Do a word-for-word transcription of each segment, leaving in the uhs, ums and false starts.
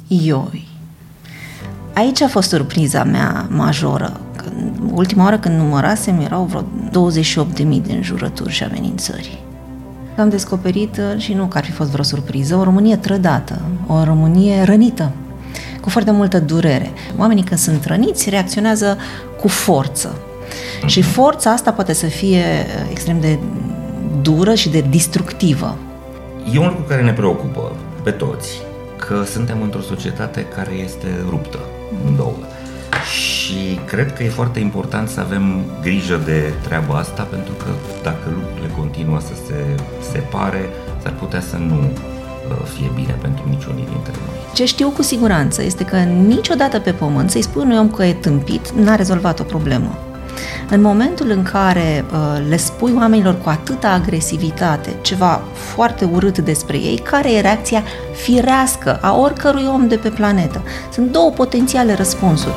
Ioi. Aici a fost surpriza mea majoră. Ultima oară când numărasem erau vreo douăzeci și opt de mii de înjurături și amenințări. Am descoperit, și nu că ar fi fost vreo surpriză, o Românie trădată, o Românie rănită, cu foarte multă durere. Oamenii când sunt răniți reacționează cu forță. Și forța asta poate să fie extrem de dură și de destructivă. E un lucru care ne preocupă pe toți, că suntem într-o societate care este ruptă în două. Și cred că e foarte important să avem grijă de treaba asta, pentru că dacă lucrurile continuă să se separe, s-ar putea să nu fie bine pentru niciunii dintre noi. Ce știu cu siguranță este că niciodată pe pământ să-i spui unui om că e tâmpit n-a rezolvat o problemă. În momentul în care uh, le spui oamenilor cu atâta agresivitate ceva foarte urât despre ei, care e reacția firească a oricărui om de pe planetă? Sunt două potențiale răspunsuri.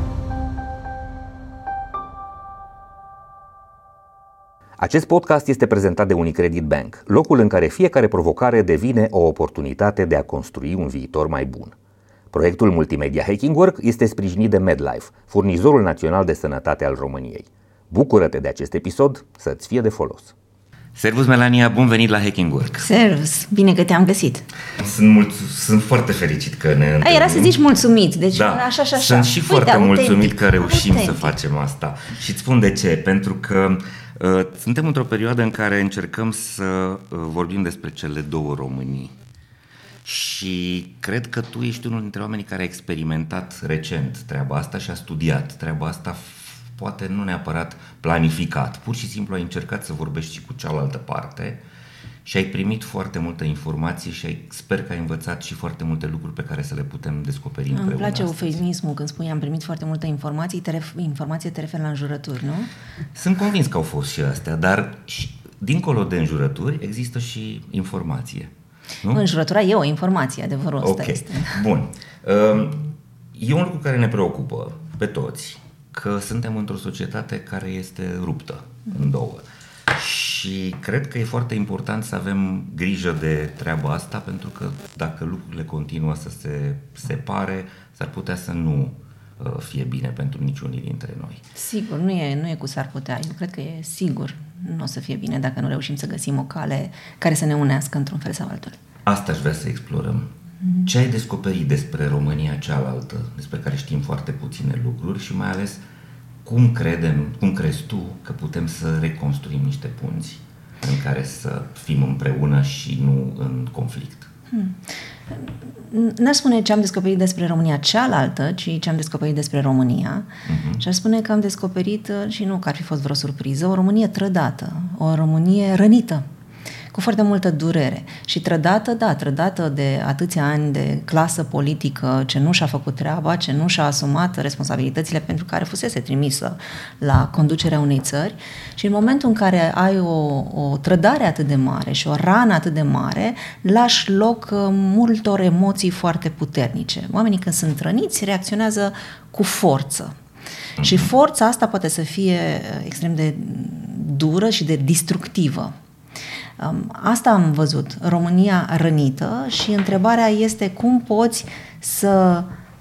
Acest podcast este prezentat de Unicredit Bank, locul în care fiecare provocare devine o oportunitate de a construi un viitor mai bun. Proiectul multimedia Hacking Work este sprijinit de MedLife, furnizorul național de sănătate al României. Bucură-te de acest episod, să-ți fie de folos. Servus, Melania, bun venit la Hacking Work. Servus, bine că te-am găsit. Sunt, mult, sunt foarte fericit că ne întâlnim. A, era să zici mulțumit, deci da, așa și așa. Sunt și Uite, foarte autentic, mulțumit că reușim autentic. să facem asta. Și îți spun de ce, pentru că uh, suntem într-o perioadă în care încercăm să uh, vorbim despre cele două Românii. Și cred că tu ești unul dintre oamenii care a experimentat recent treaba asta și a studiat treaba asta, poate nu neapărat planificat, pur și simplu ai încercat să vorbești și cu cealaltă parte și ai primit foarte multă informație și ai, sper că ai învățat și foarte multe lucruri pe care să le putem descoperi împreună. Îmi place astăzi. eufemismul când spui am primit foarte multă informație, te ref- informație te referi la înjurături, nu? Sunt convins că au fost și astea, dar și, dincolo de înjurături există și informație. Nu? Înjurătura e o informație, adevărul ăsta okay. este. Bun. E un lucru care ne preocupă pe toți, că suntem într-o societate care este ruptă în două. Și cred că e foarte important să avem grijă de treaba asta, pentru că dacă lucrurile continuă să se separe, s-ar putea să nu fie bine pentru niciunii dintre noi. Sigur, nu e, nu e cu s-ar putea. Eu cred că e sigur nu o să fie bine dacă nu reușim să găsim o cale care să ne unească într-un fel sau altul. Asta aș vrea să explorăm. Mm-hmm. Ce ai descoperit despre România cealaltă, despre care știm foarte puține lucruri și mai ales cum credem, cum crezi tu că putem să reconstruim niște punți în care să fim împreună și nu în conflict? Hmm. N-aș spune ce am descoperit despre România cealaltă, ci ce am descoperit despre România. Uh-huh. Și aș spune că am descoperit, și nu că ar fi fost vreo surpriză, o Românie trădată, o Românie rănită, cu foarte multă durere. Și trădată, da, trădată de atâția ani de clasă politică ce nu și-a făcut treaba, ce nu și-a asumat responsabilitățile pentru care fusese trimisă la conducerea unei țări. Și în momentul în care ai o, o trădare atât de mare și o rană atât de mare, lași loc multor emoții foarte puternice. Oamenii când sunt răniți reacționează cu forță. Și forța asta poate să fie extrem de dură și de destructivă. Asta am văzut, România rănită, și întrebarea este cum poți să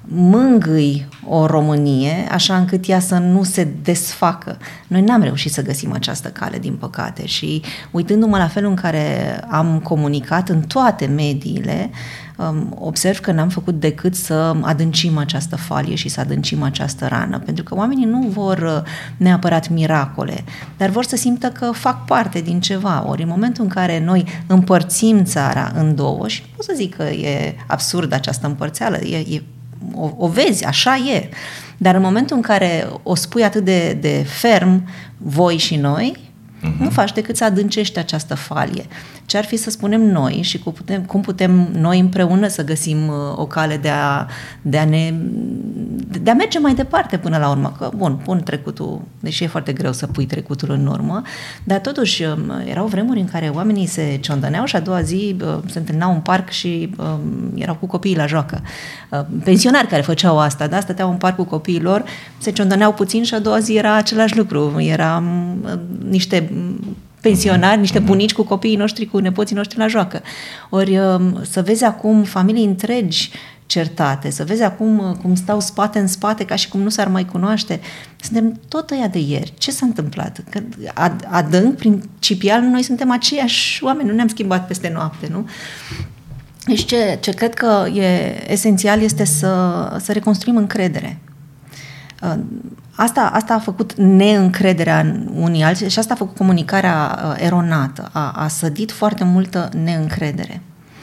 mângâi o Românie așa încât ea să nu se desfacă. Noi n-am reușit să găsim această cale, din păcate, și uitându-mă la felul în care am comunicat în toate mediile, observ că n-am făcut decât să adâncim această falie și să adâncim această rană, pentru că oamenii nu vor neapărat miracole, dar vor să simtă că fac parte din ceva. Ori în momentul în care noi împărțim țara în două, și nu pot să zic că e absurd această împărțeală, e, e O, o vezi, așa e. Dar în momentul în care o spui atât de, de ferm, voi și noi, uh-huh. nu faci decât să adâncești această falie. Ce ar fi să spunem noi și cum putem, cum putem noi împreună să găsim o cale de a, de a ne de a merge mai departe până la urmă. Că, bun, pun trecutul, deși e foarte greu să pui trecutul în urmă, dar totuși erau vremuri în care oamenii se ciondăneau și a doua zi se întâlneau în parc și um, erau cu copiii la joacă. Pensionari care făceau asta, da? Stăteau în parc cu copiii lor, se ciondăneau puțin și a doua zi era același lucru. Era um, niște pensionari, niște bunici cu copiii noștri, cu nepoții noștri la joacă. Ori să vezi acum familii întregi certate, să vezi acum cum stau spate în spate ca și cum nu s-ar mai cunoaște. Suntem tot ăia de ieri. Ce s-a întâmplat? Că adânc, principial, noi suntem aceiași oameni, nu ne-am schimbat peste noapte, nu? Deci ce, ce cred că e esențial este să, să reconstruim încredere. Asta, asta a făcut neîncrederea în unii alții și asta a făcut comunicarea eronată. A, a sădit foarte multă neîncredere.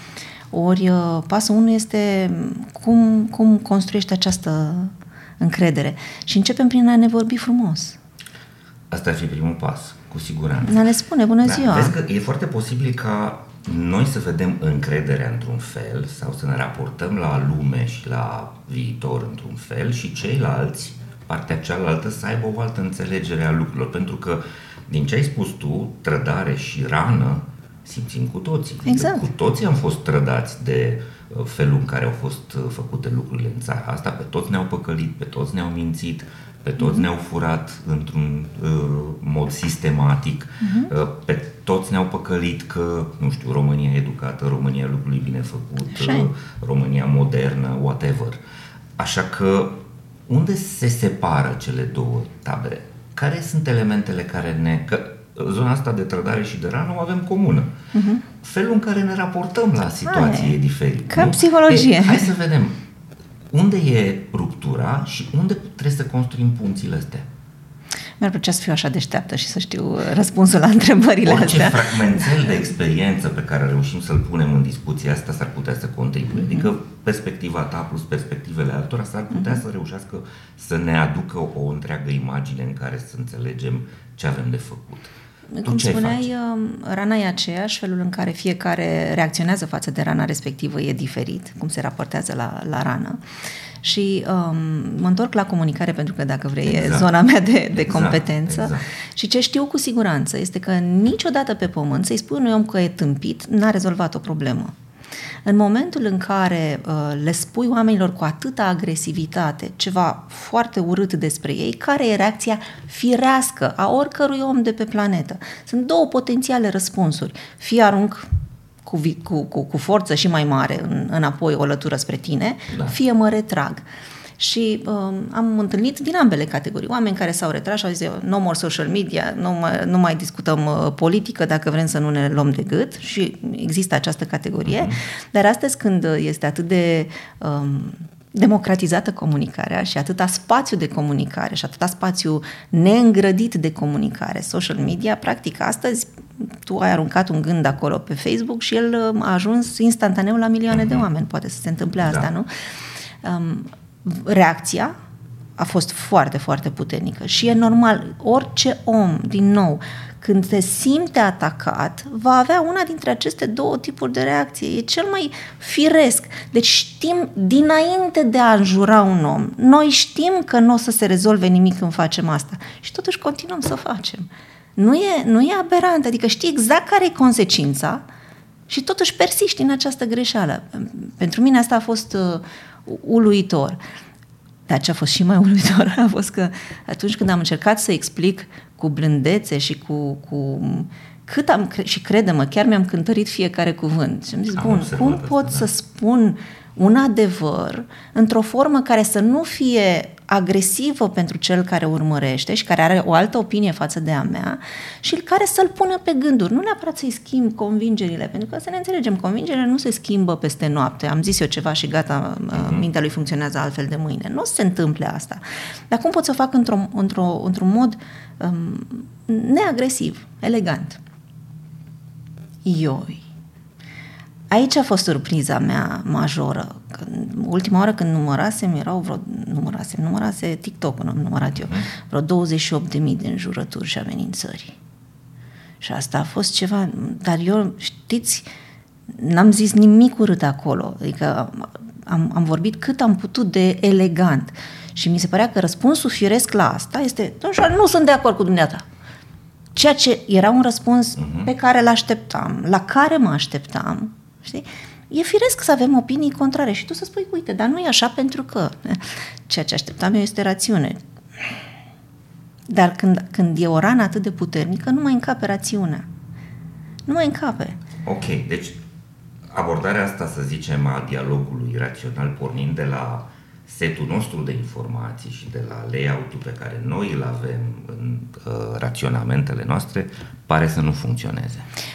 Ori pasul unu este cum, cum construiești această încredere. Și începem prin a ne vorbi frumos. Asta ar fi primul pas, cu siguranță. Ne spune bună da, ziua. Vezi că e foarte posibil ca noi să vedem încrederea într-un fel sau să ne raportăm la lume și la viitor într-un fel și ceilalți, partea cealaltă, să aibă o altă înțelegere a lucrurilor. Pentru că, din ce ai spus tu, trădare și rană simțim cu toții. Exact. Cu toții am fost trădați de felul în care au fost făcute lucrurile în țara asta. Pe toți ne-au păcălit, pe toți ne-au mințit, pe toți mm-hmm. ne-au furat într-un uh, mod sistematic, mm-hmm. uh, pe toți ne-au păcălit că, nu știu, România educată, România lucrului bine făcut, uh, România modernă, whatever. Așa că unde se separă cele două tabere? Care sunt elementele care ne... Că zona asta de trădare și de rană o avem comună. Uh-huh. Felul în care ne raportăm la situație Hai, e diferit. Ca nu? Psihologie. E, hai să vedem unde e ruptura și unde trebuie să construim punțile astea. Mi-ar plăcea să fiu așa deșteaptă și să știu răspunsul la întrebările Orice astea. Orice fragmentel de experiență pe care reușim să-l punem în discuția asta s-ar putea să contribuie. Mm-hmm. Adică perspectiva ta plus perspectivele altora s-ar putea mm-hmm. să reușească să ne aducă o, o întreagă imagine în care să înțelegem ce avem de făcut. Cum spuneai, faci? Rana e aceeași, felul în care fiecare reacționează față de rana respectivă e diferit, cum se raportează la, la rană. Și um, mă întorc la comunicare pentru că, dacă vrei, exact. e zona mea de, de competență. Exact, exact. Și ce știu cu siguranță este că niciodată pe pământ să-i spui unui om că e tâmpit n-a rezolvat o problemă. În momentul în care uh, le spui oamenilor cu atâta agresivitate ceva foarte urât despre ei, care e reacția firească a oricărui om de pe planetă? Sunt două potențiale răspunsuri. Fie arunc cu, cu, cu, cu forță și mai mare în, înapoi o lătură spre tine, da. Fie mă retrag. Și um, am întâlnit din ambele categorii. Oameni care s-au retras și au zis no more social media, nu mai, nu mai discutăm uh, politică dacă vrem să nu ne luăm de gât, și există această categorie. Mm-hmm. Dar astăzi, când este atât de um, democratizată comunicarea și atâta spațiu de comunicare și atâta spațiu neîngrădit de comunicare, social media, practic astăzi tu ai aruncat un gând acolo pe Facebook și el a ajuns instantaneu la milioane mm-hmm. de oameni. Poate să se întâmple asta, da. nu? Um, reacția a fost foarte, foarte puternică și e normal, orice om, din nou, când se simte atacat, va avea una dintre aceste două tipuri de reacție. E cel mai firesc. Deci știm dinainte de a înjura un om, noi știm că nu o să se rezolve nimic când facem asta și totuși continuăm să facem. Nu e, nu e aberant, adică știi exact care e consecința și totuși persiști în această greșeală. Pentru mine asta a fost uh, uluitor. Dar ce a fost și mai uluitor a fost că atunci când am încercat să explic cu blândețe și cu, cu cât am, și crede-mă, chiar mi-am cântărit fiecare cuvânt. Și am zis, am bun, cum pot asta, să da. spun un adevăr într-o formă care să nu fie agresivă pentru cel care urmărește și care are o altă opinie față de a mea și care să-l pună pe gânduri. Nu neapărat să-i schimb convingerile, pentru că să ne înțelegem, convingerile nu se schimbă peste noapte. Am zis eu ceva și gata, mm-hmm. mintea lui funcționează altfel de mâine. Nu se întâmple asta. Dar cum pot să o fac într-o, într-o, într-un mod um, neagresiv, elegant? Ioi. Aici a fost surpriza mea majoră. Că ultima oară când numărasem, erau vreo, numărasem, numărase TikTok-ul, nu am numărat eu, vreo douăzeci și opt de mii de înjurături și amenințări. Și asta a fost ceva, dar eu, știți, n-am zis nimic urât acolo. Adică am, am vorbit cât am putut de elegant. Și mi se părea că răspunsul firesc la asta este, nu sunt de acord cu dumneata. Ceea ce era un răspuns uh-huh. pe care l-așteptam, la care mă așteptam. Știi? E firesc să avem opinii contrare și tu să spui, uite, dar nu e așa pentru că ceea ce așteptam eu este rațiune. Dar când, când e o rană atât de puternică, nu mai încape rațiunea. Nu mai încape. Ok, deci abordarea asta, să zicem, a dialogului rațional, pornind de la setul nostru de informații și de la layout-ul pe care noi îl avem în uh, raționamentele noastre, pare să nu funcționeze.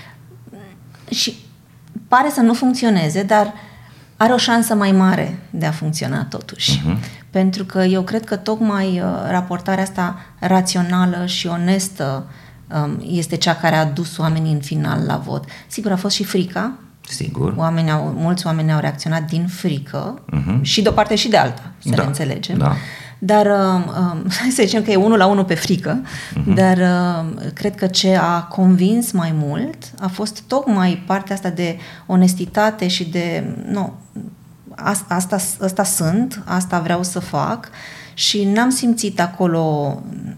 Și pare să nu funcționeze, dar are o șansă mai mare de a funcționa totuși. Uh-huh. Pentru că eu cred că tocmai uh, raportarea asta rațională și onestă um, este cea care a dus oamenii în final la vot. Sigur, a fost și frica. Sigur. Oamenii au, mulți oameni au reacționat din frică, uh-huh. și de o parte și de alta, să da. ne înțelegem. Da. Dar uh, hai să zicem că e unul la unul pe frică, uh-huh. dar uh, cred că ce a convins mai mult a fost tocmai partea asta de onestitate și de nu, asta, asta, asta sunt, asta vreau să fac și n-am simțit acolo,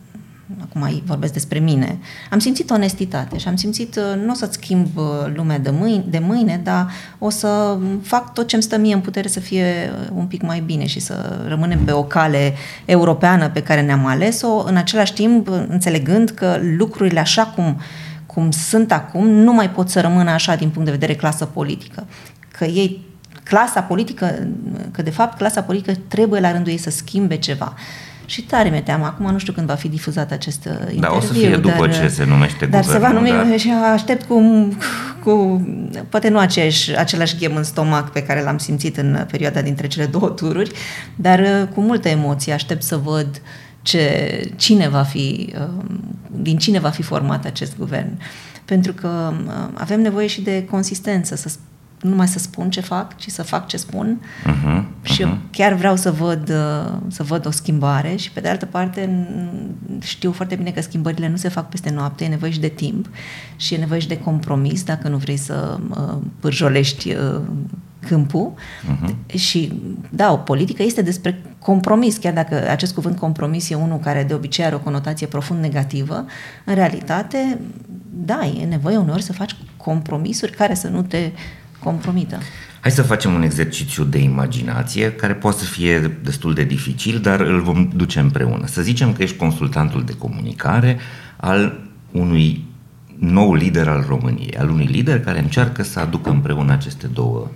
acum vorbesc despre mine, am simțit onestitate și am simțit, nu o să-ți schimb lumea de mâine, de mâine, dar o să fac tot ce-mi stă mie în putere să fie un pic mai bine și să rămânem pe o cale europeană pe care ne-am ales-o, în același timp înțelegând că lucrurile așa cum, cum sunt acum nu mai pot să rămână așa din punct de vedere clasă politică. Că ei, clasa politică, că de fapt clasa politică trebuie la rândul ei să schimbe ceva. Și tare mi-e teamă, acum nu știu când va fi difuzat acest da, interviu. Da, o să fie după dar, ce se numește dar guvernul. Dar se va numi dar... și aștept cu, cu poate nu aceeași, același ghem în stomac pe care l-am simțit în perioada dintre cele două tururi, dar cu multă emoție aștept să văd ce, cine va fi, din cine va fi format acest guvern. Pentru că avem nevoie și de consistență, să nu numai să spun ce fac, ci să fac ce spun. Uh-huh, uh-huh. Și eu chiar vreau să văd, să văd o schimbare și pe de altă parte știu foarte bine că schimbările nu se fac peste noapte, e nevoie și de timp și e nevoie și de compromis dacă nu vrei să uh, pârjolești uh, câmpul. Uh-huh. Și da, o politică este despre compromis, chiar dacă acest cuvânt compromis e unul care de obicei are o conotație profund negativă, în realitate, da, e nevoie uneori să faci compromisuri care să nu te compromită. Hai să facem un exercițiu de imaginație care poate să fie destul de dificil, dar îl vom duce împreună. Să zicem că ești consultantul de comunicare al unui nou lider al României, al unui lider care încearcă să aducă împreună aceste două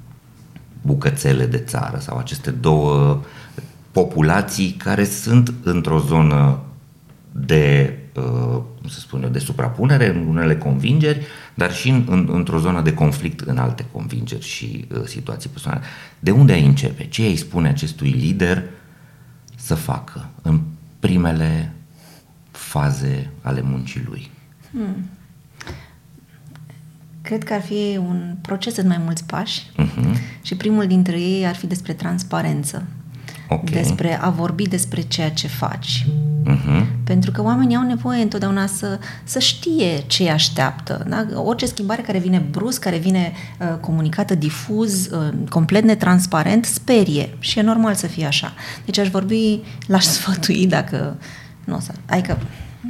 bucățele de țară sau aceste două populații care sunt într-o zonă de, cum să spun eu, de suprapunere în unele convingeri, dar și în, în, într-o zonă de conflict în alte convingeri și uh, situații personale. De unde ai începe? Ce îi spune acestui lider să facă în primele faze ale muncii lui? Hmm. Cred că ar fi un proces în mai mulți pași uh-huh. și primul dintre ei ar fi despre transparență. Okay. Despre a vorbi despre ceea ce faci. Uh-huh. Pentru că oamenii au nevoie întotdeauna să, să știe ce îi așteaptă. Da? Orice schimbare care vine brusc, care vine uh, comunicată difuz, uh, complet netransparent, sperie. Și e normal să fie așa. Deci aș vorbi, l-aș sfătui dacă... Nu o să... Adică...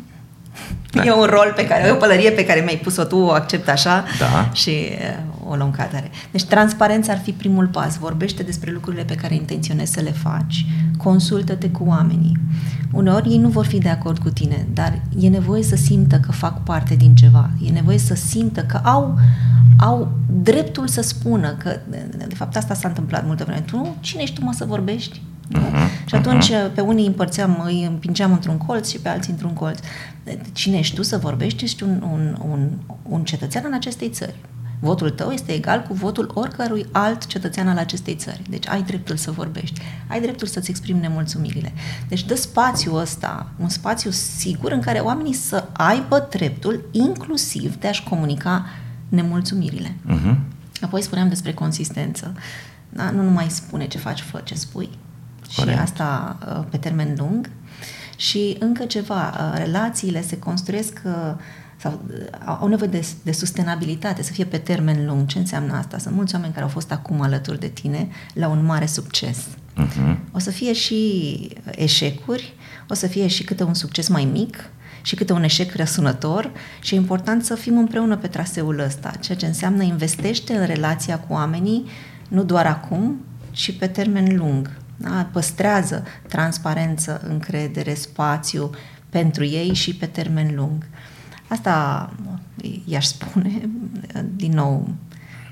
Da. E un rol pe care, o pălărie pe care mi-ai pus-o tu, o accept așa da. și uh, o luăm ca atare. Deci transparența ar fi primul pas. Vorbește despre lucrurile pe care intenționezi să le faci. Consultă-te cu oamenii. Uneori ei nu vor fi de acord cu tine, dar e nevoie să simtă că fac parte din ceva. E nevoie să simtă că au, au dreptul să spună că, de fapt, asta s-a întâmplat multă vreme. Tu, cine ești tu, mă, să vorbești? Uh-huh, și atunci uh-huh. pe unii împărțeam, îi împingeam într-un colț și pe alții într-un colț. Cine ești tu să vorbești? Ești un, un, un, un cetățean al acestei țări. Votul tău este egal cu votul oricărui alt cetățean al acestei țări. Deci ai dreptul să vorbești. Ai dreptul să-ți exprimi nemulțumirile. Deci dă spațiul ăsta, un spațiu sigur în care oamenii să aibă dreptul inclusiv de a-și comunica nemulțumirile. Uh-huh. Apoi spuneam despre consistență. Da? Nu numai spune ce faci, fă ce spui. Corect. Și asta pe termen lung. Și încă ceva, relațiile se construiesc sau au nevoie de, de sustenabilitate, să fie pe termen lung. Ce înseamnă asta? Sunt mulți oameni care au fost acum alături de tine la un mare succes. Uh-huh. O să fie și eșecuri, o să fie și câte un succes mai mic și câte un eșec răsunător și e important să fim împreună pe traseul ăsta, ceea ce înseamnă investește în relația cu oamenii, nu doar acum, ci pe termen lung. Da? Păstrează transparență, încredere, spațiu pentru ei și pe termen lung. Asta i-aș spune, din nou,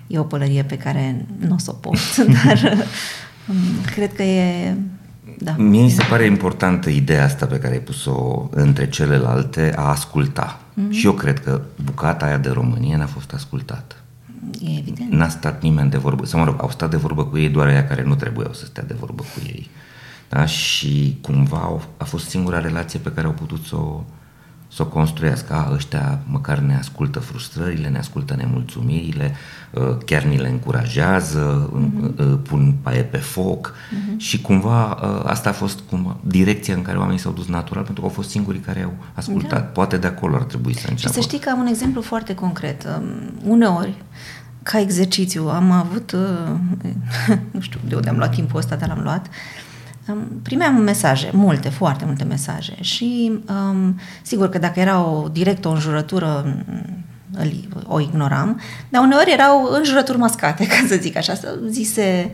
e o pălărie pe care nu o suport, dar cred că e... Da. Mie mi se pare importantă ideea asta pe care ai pus-o între celelalte, a asculta. Mm-hmm. Și eu cred că bucata aia de România n-a fost ascultată. E evident. N-a stat nimeni de vorbă, sau mă rog, au stat de vorbă cu ei doar aia care nu trebuiau să stea de vorbă cu ei. Da? Și cumva a fost singura relație pe care au putut să o, să o construiască. A, ăștia măcar ne ascultă frustrările, ne ascultă nemulțumirile, chiar ni le încurajează, mm-hmm. pun paie pe foc mm-hmm. și cumva asta a fost cumva direcția în care oamenii s-au dus natural, pentru că au fost singurii care au ascultat. Da. Poate de acolo ar trebui să înceapă. Și să știi că am un exemplu foarte concret. Uneori, ca exercițiu, am avut, nu știu de unde am luat timpul ăsta, dar l-am luat, primeam mesaje, multe, foarte multe mesaje și um, sigur că dacă era o direct o înjurătură o ignoram, dar uneori erau înjurături mascate, ca să zic așa, să zise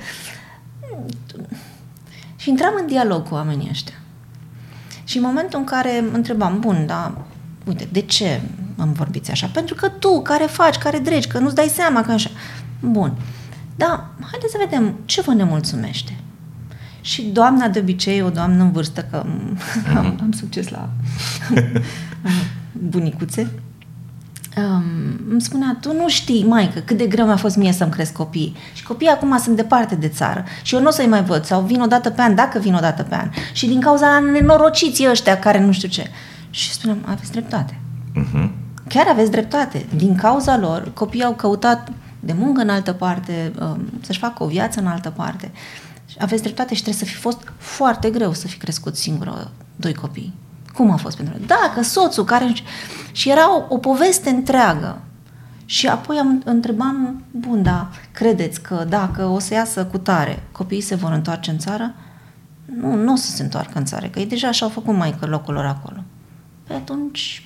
și intram în dialog cu oamenii ăștia și în momentul în care întrebam, bun, da, uite, de ce îmi vorbiți așa? Pentru că tu, care faci, care dregi, că nu-ți dai seama că așa, bun, da, haideți să vedem ce vă nemulțumește. Și doamna, de obicei, o doamnă în vârstă, că mm-hmm. am, am succes la bunicuțe, um, îmi spunea, tu nu știi, maică, cât de greu mi-a fost mie să-mi cresc copiii. Și copiii acum sunt departe de țară și eu nu o să-i mai văd, sau vin o dată pe an, dacă vin o dată pe an. Și din cauza nenorociții ăștia care nu știu ce. Și spuneam, aveți dreptate. Uh-huh. Chiar aveți dreptate. Din cauza lor, copiii au căutat de muncă în altă parte, um, să-și facă o viață în altă parte. Aveți dreptate și trebuie să fi fost foarte greu să fi crescut singură doi copii. Cum a fost pentru noi? Da, că soțul care... Și era o, o poveste întreagă. Și apoi am, întrebam, bun, da, credeți că dacă o să iasă cu tare, copiii se vor întoarce în țară? Nu, nu o să se întoarcă în țară, că ei deja și-au făcut maică locul lor acolo. Păi atunci,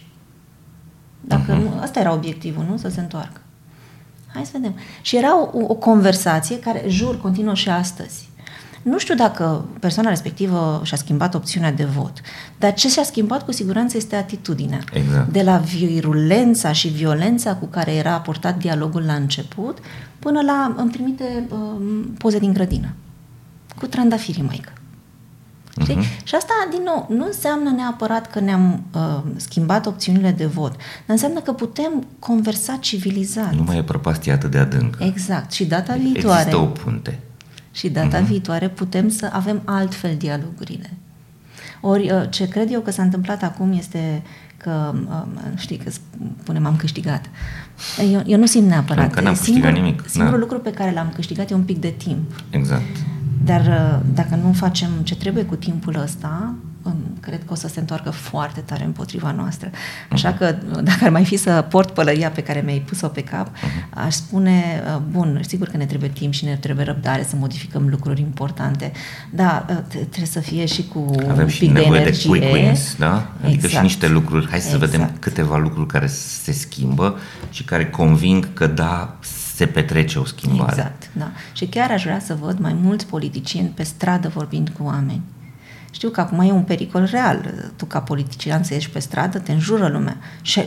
dacă uh-huh. nu, asta era obiectivul, nu? Să se întoarcă. Hai să vedem. Și era o, o conversație care, jur, continuă și astăzi. Nu știu dacă persoana respectivă și-a schimbat opțiunea de vot, dar ce și-a schimbat cu siguranță este atitudinea. Exact. De la virulența și violența cu care era purtat dialogul la început, până la îmi trimite uh, poze din grădină, cu trandafirii, maică. Știi? Uh-huh. Și asta, din nou, nu înseamnă neapărat că ne-am uh, schimbat opțiunile de vot, dar înseamnă că putem conversa civilizat. Nu mai e prăpastie atât de adâncă. Exact. Și data viitoare... Există o punte. Și data uh-huh. viitoare putem să avem altfel dialogurile. Ori ce cred eu că s-a întâmplat acum este că, știi, că spunem am câștigat. Eu, eu nu simt neapărat. Că n-am Singur, câștigat nimic. Singurul da. lucru pe care l-am câștigat e un pic de timp. Exact. Dar dacă nu facem ce trebuie cu timpul ăsta, cred că o să se întoarcă foarte tare împotriva noastră. Așa uh-huh. că dacă ar mai fi să port pălăria pe care mi-ai pus-o pe cap, uh-huh. aș spune, bun, sigur că ne trebuie timp și ne trebuie răbdare să modificăm lucruri importante, dar trebuie să fie și cu Avem un și pic de nevoie de, energie. quick wins, da? Adică exact. și niște lucruri, hai să exact. vedem câteva lucruri care se schimbă și care conving că da, se petrece o schimbare. Exact, da. Și chiar aș vrea să văd mai mulți politicieni pe stradă vorbind cu oameni. Știu că acum e un pericol real. Tu, ca politician, să ieși pe stradă, te înjură lumea. Și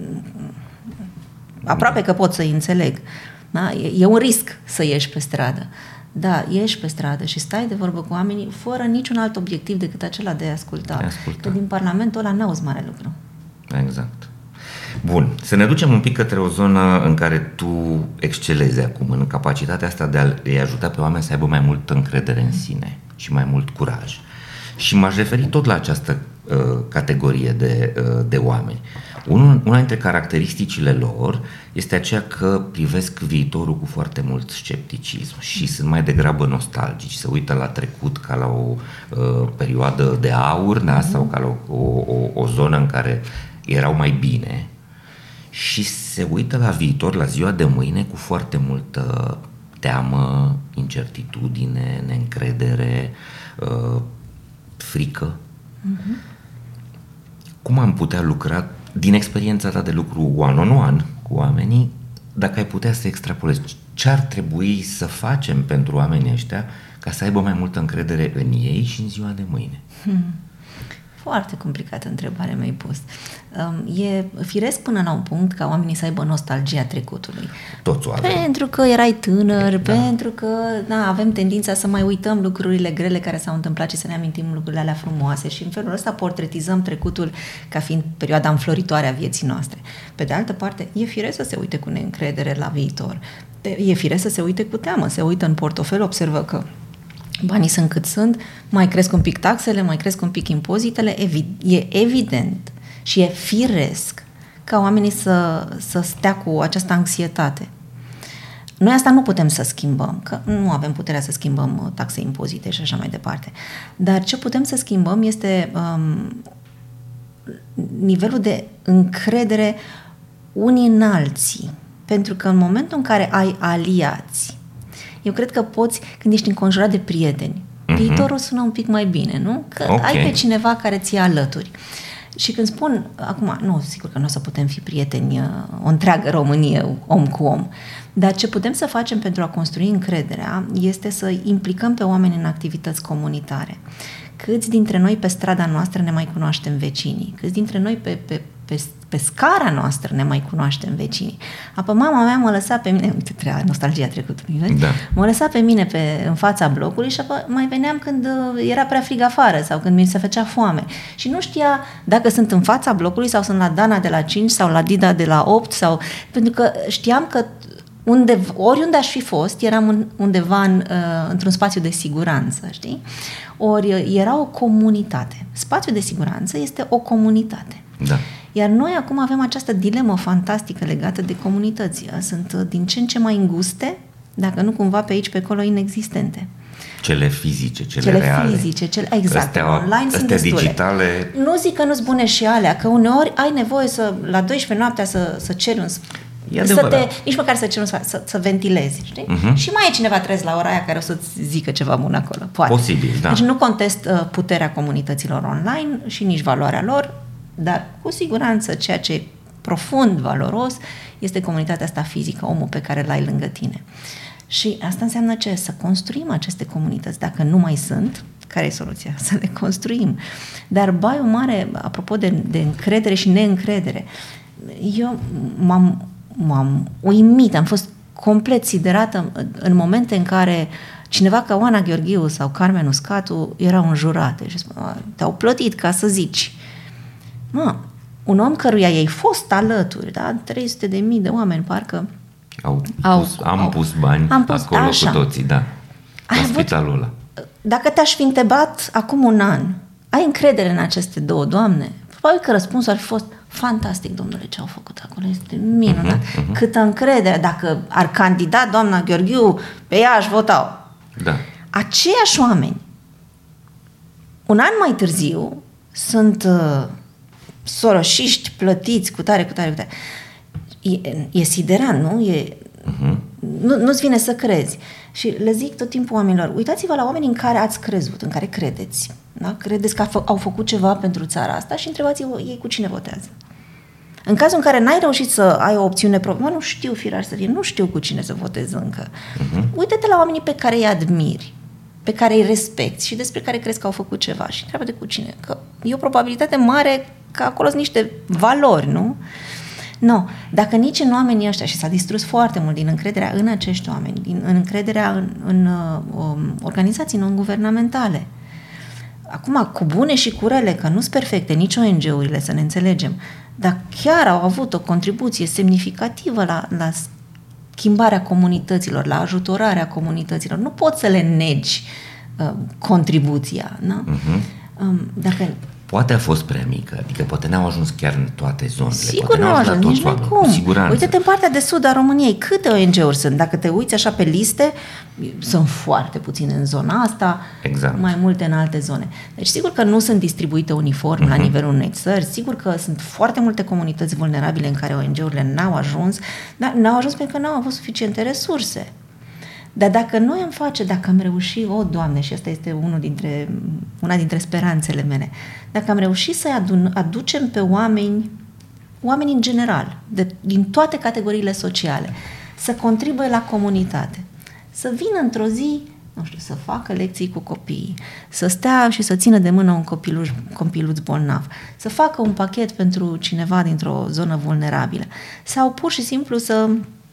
aproape că pot să-i înțeleg. Da? E un risc să ieși pe stradă. Da, ieși pe stradă și stai de vorbă cu oamenii fără niciun alt obiectiv decât acela de a asculta. De a asculta. Că din Parlamentul ăla n-auzi mare lucru. Exact. Bun, să ne ducem un pic către o zonă în care tu excelezi acum, în capacitatea asta de a-i ajuta pe oameni să aibă mai multă încredere în sine și mai mult curaj. Și m-aș referi tot la această uh, categorie de, uh, de oameni. Unul, una dintre caracteristicile lor este aceea că privesc viitorul cu foarte mult scepticism și sunt mai degrabă nostalgici, se uită la trecut ca la o uh, perioadă de aur, da? Sau ca la o, o, o zonă în care erau mai bine și se uită la viitor, la ziua de mâine, cu foarte multă teamă, incertitudine, neîncredere, uh, frică. Uh-huh. Cum am putea lucra, din experiența ta de lucru one-on-one cu oamenii, dacă ai putea să extrapolezi, ce ar trebui să facem pentru oamenii ăștia ca să aibă mai multă încredere în ei și în ziua de mâine? Hmm. foarte complicată întrebare mi-ai pus. E firesc până la un punct ca oamenii să aibă nostalgia trecutului. Toți o avem. Pentru că erai tânăr, da. pentru că da, avem tendința să mai uităm lucrurile grele care s-au întâmplat și să ne amintim lucrurile alea frumoase și în felul ăsta portretizăm trecutul ca fiind perioada înfloritoare a vieții noastre. Pe de altă parte, e firesc să se uite cu neîncredere la viitor. E firesc să se uite cu teamă, se uită în portofel, observă că banii sunt cât sunt, mai cresc un pic taxele, mai cresc un pic impozitele, e evident și e firesc ca oamenii să, să stea cu această anxietate. Noi asta nu putem să schimbăm, că nu avem puterea să schimbăm taxe, impozite și așa mai departe. Dar ce putem să schimbăm este um, nivelul de încredere unii în alții. Pentru că în momentul în care ai aliați, eu cred că poți, când ești înconjurat de prieteni, uh-huh. viitorul sună un pic mai bine, nu? Că okay. ai pe cineva care ți-e alături. Și când spun, acum, nu, sigur că nu o să putem fi prieteni o întreagă Românie, om cu om, dar ce putem să facem pentru a construi încrederea este să implicăm pe oameni în activități comunitare. Câți dintre noi pe strada noastră ne mai cunoaștem vecinii? Câți dintre noi pe, pe, pe, pe scara noastră ne mai cunoaștem vecinii? Apoi mama mea mă lăsa pe mine, uite, trea, nostalgia trecutului, vezi? Da. Mă lăsa pe mine pe, în fața blocului și apoi mai veneam când era prea frig afară sau când mi se făcea foame. Și nu știa dacă sunt în fața blocului sau sunt la Dana de la cinci sau la Dida de la opt sau... Pentru că știam că unde, oriunde aș fi fost, eram undeva în, într-un spațiu de siguranță, știi? Ori era o comunitate. Spațiul de siguranță este o comunitate. Da. Iar noi acum avem această dilemă fantastică legată de comunități. Sunt din ce în ce mai înguste, dacă nu cumva pe aici, pe acolo, inexistente. Cele fizice, cele, cele reale. Fizice, cele exact. Astea, online sunt destule. digitale. Nu zic că nu-s bune și alea, că uneori ai nevoie să, la douăsprezece noaptea să, să ceri un... Să te, nici măcar să ceri un sfat, să, să ventilezi, știi? Uh-huh. Și mai e cineva trez la ora aia care o să-ți zică ceva bun acolo. Poate. Posibil, da. Deci nu contest uh, puterea comunităților online și nici valoarea lor, dar cu siguranță ceea ce e profund valoros este comunitatea asta fizică, omul pe care l-ai lângă tine. Și asta înseamnă ce? Să construim aceste comunități. Dacă nu mai sunt, care e soluția? Să le construim. Dar baiul mare, apropo de, de încredere și neîncredere, eu m-am, m-am uimit, am fost complet siderată în momente în care cineva ca Oana Gheorghiu sau Carmen Uscatu erau înjurate și spune, te-au plătit ca să zici. Mă, un om căruia i-ai fost alături, da? trei sute de mii de oameni, parcă au, au pus, am au, pus bani am pus, acolo așa. Cu toții, da. La spitalul ăla. Dacă te-aș fi întrebat acum un an, ai încredere în aceste două doamne? Probabil că răspunsul ar fi fost fantastic, domnule, ce au făcut acolo, este minunat. Uh-huh, uh-huh. Câtă încredere, dacă ar candida doamna Gheorghiu, pe ea aș votau. Da. Aceiași oameni, un an mai târziu, sunt uh, soroșiști plătiți cu tare, cu tare, cu tare. E, e siderant, nu? E, uh-huh. nu? Nu-ți vine să crezi. Și le zic tot timpul oamenilor, uitați-vă la oamenii în care ați crezut, în care credeți. Da? Credeți că au făcut ceva pentru țara asta și întrebați-vă ei cu cine votează. În cazul în care n-ai reușit să ai o opțiune proprie, nu știu, firar să fie, nu știu cu cine să votez încă. Uh-huh. Uite-te la oamenii pe care îi admiri, pe care îi respecti și despre care crezi că au făcut ceva și întreabă-te cu cine. Că e o probabilitate mare că acolo sunt niște valori, nu? Nu. Dacă nici în oamenii ăștia, și s-a distrus foarte mult din încrederea în acești oameni, din în încrederea în, în um, organizații non-guvernamentale. Acum, cu bune și cu rele, că nu sunt perfecte, nici O N G-urile, să ne înțelegem, dar chiar au avut o contribuție semnificativă la, la schimbarea comunităților, la ajutorarea comunităților. Nu poți să le negi uh, contribuția. Da? Uh-huh. Um, dacă... Poate a fost prea mică, adică poate n-au ajuns chiar în toate zonele. Sigur poate n-au ajuns, nici nu cum. Cu siguranță. Uite-te în partea de sud a României, câte O N G-uri sunt? Dacă te uiți așa pe liste, sunt foarte puține în zona asta, exact. Mai multe în alte zone. Deci sigur că nu sunt distribuite uniform uh-huh. la nivelul unei țări, sigur că sunt foarte multe comunități vulnerabile în care O N G-urile n-au ajuns, dar n-au ajuns pentru că n-au avut suficiente resurse. Dar dacă noi am face, dacă am reușit, o, Doamne, și asta este unul dintre, una dintre speranțele mele, dacă am reușit să-i adun, aducem pe oameni, oameni în general, de, din toate categoriile sociale, să contribuie la comunitate, să vină într-o zi nu știu, să facă lecții cu copiii, să stea și să țină de mână un copiluș, copiluț bolnav, să facă un pachet pentru cineva dintr-o zonă vulnerabilă sau pur și simplu să...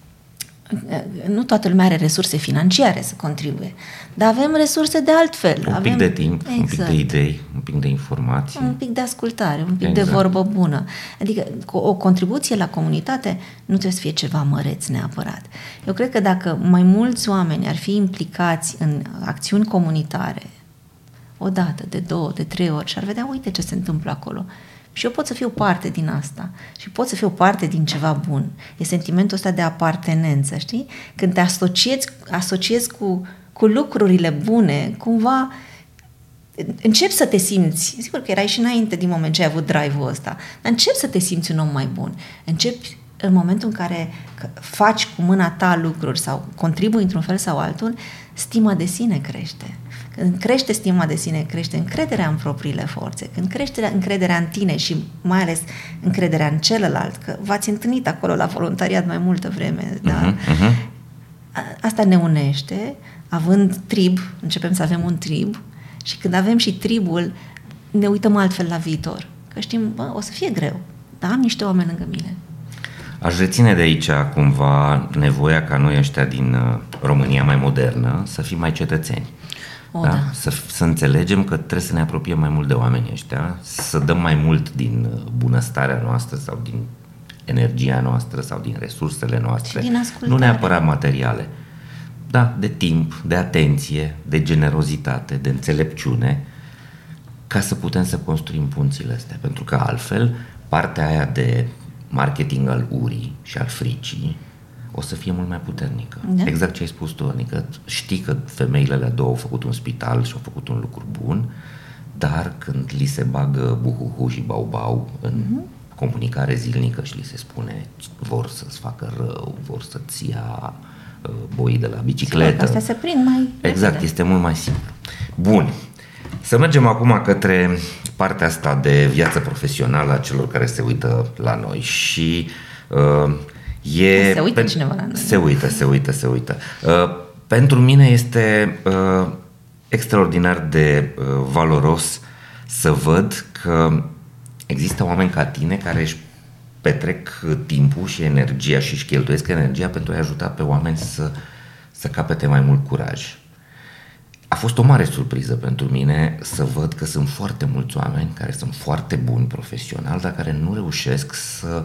Nu toată lumea are resurse financiare să contribuie, dar avem resurse de altfel. Un avem... pic de timp, exact. Un pic de idei, un pic de informații. Un pic de ascultare, un pic exact. de vorbă bună. Adică o contribuție la comunitate nu trebuie să fie ceva măreț neapărat. Eu cred că dacă mai mulți oameni ar fi implicați în acțiuni comunitare, o dată, de două, de trei ori, și ar vedea, uite ce se întâmplă acolo. Și eu pot să fiu parte din asta și pot să fiu parte din ceva bun. E sentimentul ăsta de apartenență, știi? Când te asociezi, asociezi cu, cu lucrurile bune, cumva începi să te simți, sigur că erai și înainte din moment ce ai avut drive-ul ăsta, dar începi să te simți un om mai bun. Începi în momentul în care faci cu mâna ta lucruri sau contribui într-un fel sau altul, stima de sine crește. Când crește stima de sine, crește încrederea în propriile forțe, când crește încrederea în tine și mai ales încrederea în celălalt, că v-ați întâlnit acolo la voluntariat mai multă vreme, da? Uh-huh, uh-huh. Asta ne unește, având trib, începem să avem un trib și când avem și tribul, ne uităm altfel la viitor. Că știm, bă, o să fie greu, dar am niște oameni lângă mine. Aș reține de aici cumva nevoia ca noi ăștia din România mai modernă să fim mai cetățeni. O, da? da. Să, să înțelegem că trebuie să ne apropiem mai mult de oamenii ăștia, să dăm mai mult din bunăstarea noastră sau din energia noastră sau din resursele noastre. Și din ascultare. Nu neapărat materiale. Da, de timp, de atenție, de generozitate, de înțelepciune, ca să putem să construim punțile astea. Pentru că altfel, partea aia de marketing al urii și al fricii o să fie mult mai puternică. Da. Exact ce ai spus tu, adică știi că femeile alea două au făcut un spital și au făcut un lucru bun, dar când li se bagă buhuhu și bau-bau în uh-huh. comunicare zilnică și li se spune vor să-ți facă rău, vor să-ți ia uh, boii de la bicicletă. Astea se prind mai Exact, repede. este mult mai simplu. Bun. Să mergem acum către partea asta de viață profesională a celor care se uită la noi și uh, e... Se uită cineva la noi. Se uită, se uită, se uită. Uh, pentru mine este uh, extraordinar de uh, valoros să văd că există oameni ca tine care își petrec timpul și energia și își cheltuiesc energia pentru a-i ajuta pe oameni să, să capete mai mult curaj. A fost o mare surpriză pentru mine să văd că sunt foarte mulți oameni care sunt foarte buni profesional, dar care nu reușesc să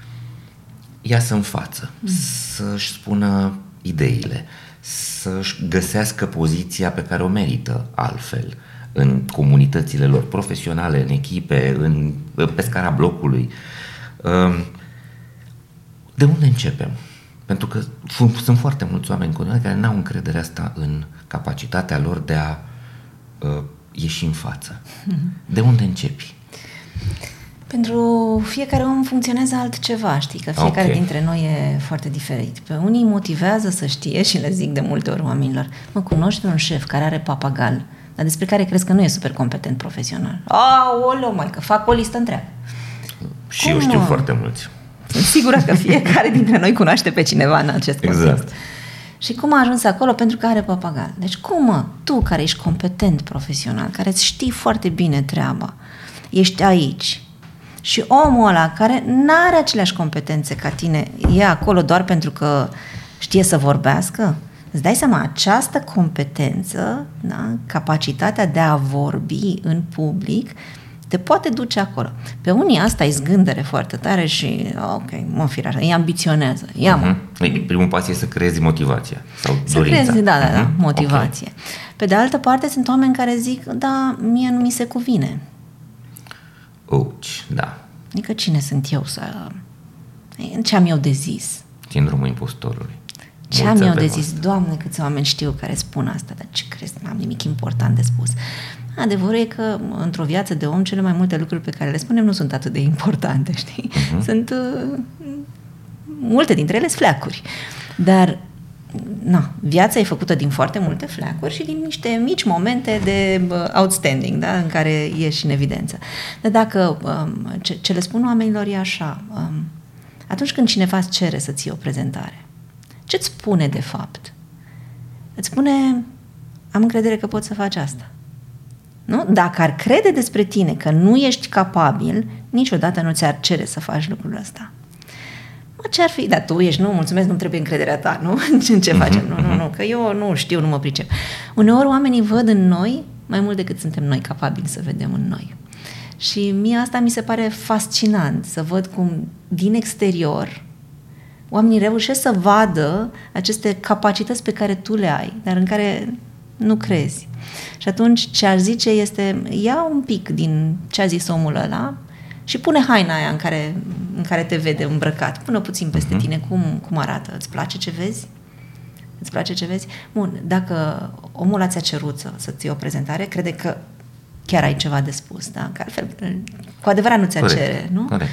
iasă în față, mm. să-și spună ideile, să-și găsească poziția pe care o merită altfel în comunitățile lor profesionale, în echipe, în, pe scara blocului. De unde începem? Pentru că sunt foarte mulți oameni care n-au încrederea asta în capacitatea lor de a uh, ieși în față. De unde începi? Pentru fiecare om funcționează altceva, știi, că fiecare Okay. dintre noi e foarte diferit. Pe unii motivează să știe și le zic de multe ori oamenilor, mă, cunoști un șef care are papagal, dar despre care crezi că nu e super competent profesional. Aoleu, mai că fac o listă întreagă. Și Cum eu știu mă? foarte mulți. Sunt sigură că fiecare dintre noi cunoaște pe cineva în acest context. Exact. Și cum a ajuns acolo? Pentru că are papagal. Deci cum, mă, tu care ești competent profesional, care îți știi foarte bine treaba, ești aici și omul ăla care n-are aceleași competențe ca tine e acolo doar pentru că știe să vorbească? Îți dai seama, această competență, da, capacitatea de a vorbi în public, te poate duce acolo. Pe unii asta îi zgândere foarte tare și, ok, mă, firează, îi ambiționează. Ia, mă. Uh-huh. Primul pas e să creezi motivația sau Să dorința. crezi, da, da, da, Uh-huh. motivație. Okay. Pe de altă parte, sunt oameni care zic, da, mie nu mi se cuvine. Ouch, da. Adică cine sunt eu să... Ce am eu de zis? Sindromul impostorului. Ce Mulți am eu de avem zis? asta. Doamne, câți oameni știu care spun asta, dar ce crezi? Nu am nimic important de spus. Adevărul e că într-o viață de om cele mai multe lucruri pe care le spunem nu sunt atât de importante, știi? Uh-huh. Sunt uh, multe dintre ele sunt fleacuri. Dar na, viața e făcută din foarte multe fleacuri și din niște mici momente de uh, outstanding, da? În care ieși în evidență. Dar dacă um, ce, ce le spun oamenilor e așa, um, atunci când cineva îți cere să ții o prezentare, ce îți spune de fapt? Îți spune, am încredere că poți să faci asta. Nu? Dacă ar crede despre tine că nu ești capabil, niciodată nu ți-ar cere să faci lucrul ăsta. Mă, ce-ar fi? Dar tu ești, nu, mulțumesc, nu trebuie încrederea ta, nu? În ce facem? Nu, nu, nu, că eu nu știu, nu mă pricep. Uneori oamenii văd în noi mai mult decât suntem noi capabili să vedem în noi. Și mie asta mi se pare fascinant, să văd cum din exterior oamenii reușesc să vadă aceste capacități pe care tu le ai, dar în care nu crezi. Și atunci ce aș zice este, ia un pic din ce a zis omul ăla și pune haina aia în care, în care te vede îmbrăcat. Pune puțin peste tine, cum, cum arată. Îți place ce vezi? Îți place ce vezi? Bun, dacă omul ăla ți-a cerut să, să-ți iei o prezentare, crede că chiar ai ceva de spus, da? Că altfel, cu adevărat nu ți-a Corect. cere, nu? Corect.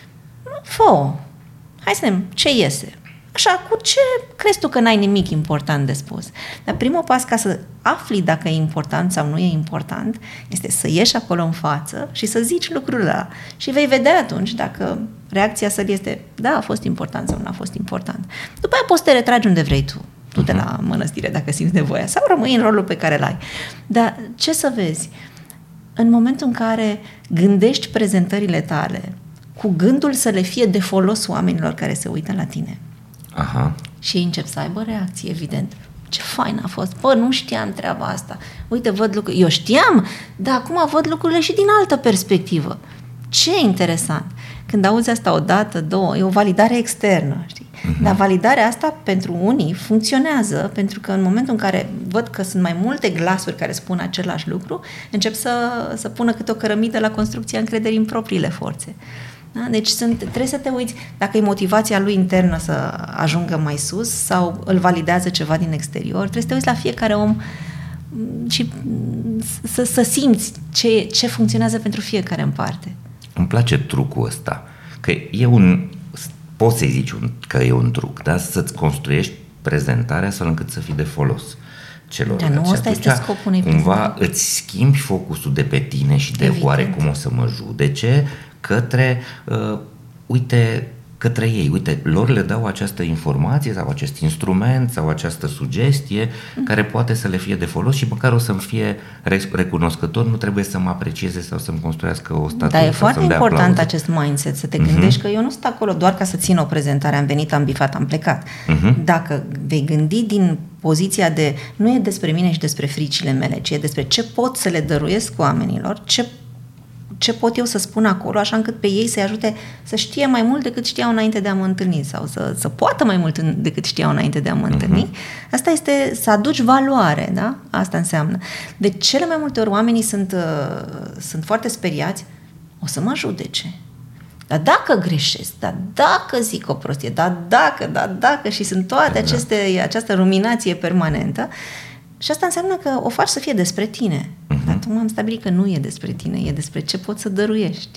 Fă-o. Hai să vedem ce iese. Așa, cu ce crezi tu că n-ai nimic important de spus? Dar primul pas ca să afli dacă e important sau nu e important este să ieși acolo în față și să zici lucrul ăla. Și vei vedea atunci dacă reacția să este da, a fost important sau nu a fost important. După aia poți să te retragi unde vrei tu. Du-te la mănăstire dacă simți nevoia sau rămâi în rolul pe care l-ai. Dar ce să vezi? În momentul în care gândești prezentările tale cu gândul să le fie de folos oamenilor care se uită la tine, Aha. și ei încep să aibă reacție, evident. Ce fain a fost. Bă, nu știam treaba asta. Uite, văd lucruri. Eu știam, dar acum văd lucrurile și din altă perspectivă. Ce interesant. Când auzi asta o dată, două, e o validare externă, știi? Uh-huh. Dar validarea asta pentru unii funcționează, pentru că în momentul în care văd că sunt mai multe glasuri care spun același lucru, încep să, să pună câte o cărămidă la construcția încrederii în propriile forțe. Da? Deci sunt, trebuie să te uiți dacă e motivația lui internă să ajungă mai sus sau îl validează ceva din exterior. Trebuie să te uiți la fiecare om și să, să simți ce, ce funcționează pentru fiecare în parte. Îmi place trucul ăsta, că e un, poți să-i zici un, că e un truc, da? Să-ți construiești prezentarea astfel încât să fii de folos celor. Dar nu, ăsta este scopul unei cumva prezentări. Îți schimbi focusul de pe tine și de Evident. oarecum o să mă judece către, uh, uite, către ei. Uite, lor le dau această informație sau acest instrument sau această sugestie mm. care poate să le fie de folos și măcar o să-mi fie recunoscător, nu trebuie să mă aprecieze sau să-mi construiască o statuă. Dar e foarte important aplauze. acest mindset, să te gândești mm-hmm. că eu nu sunt acolo doar ca să țin o prezentare, am venit, am bifat, am plecat. Mm-hmm. Dacă vei gândi din poziția de, nu e despre mine și despre fricile mele, ci e despre ce pot să le dăruiesc oamenilor, ce ce pot eu să spun acolo, așa încât pe ei să-i ajute să știe mai mult decât știau înainte de a mă întâlni sau să, să poată mai mult decât știau înainte de a mă întâlni. Uh-huh. Asta este să aduci valoare, da? Asta înseamnă. De cele mai multe ori oamenii sunt, uh, sunt foarte speriați, o să mă judece. Dar dacă greșesc, dar dacă zic o prostie, dar dacă, dar dacă și sunt toate aceste, această ruminație permanentă. Și asta înseamnă că o faci să fie despre tine. Uh-huh. Dar tu m-am stabilit că nu e despre tine, e despre ce poți să dăruiești.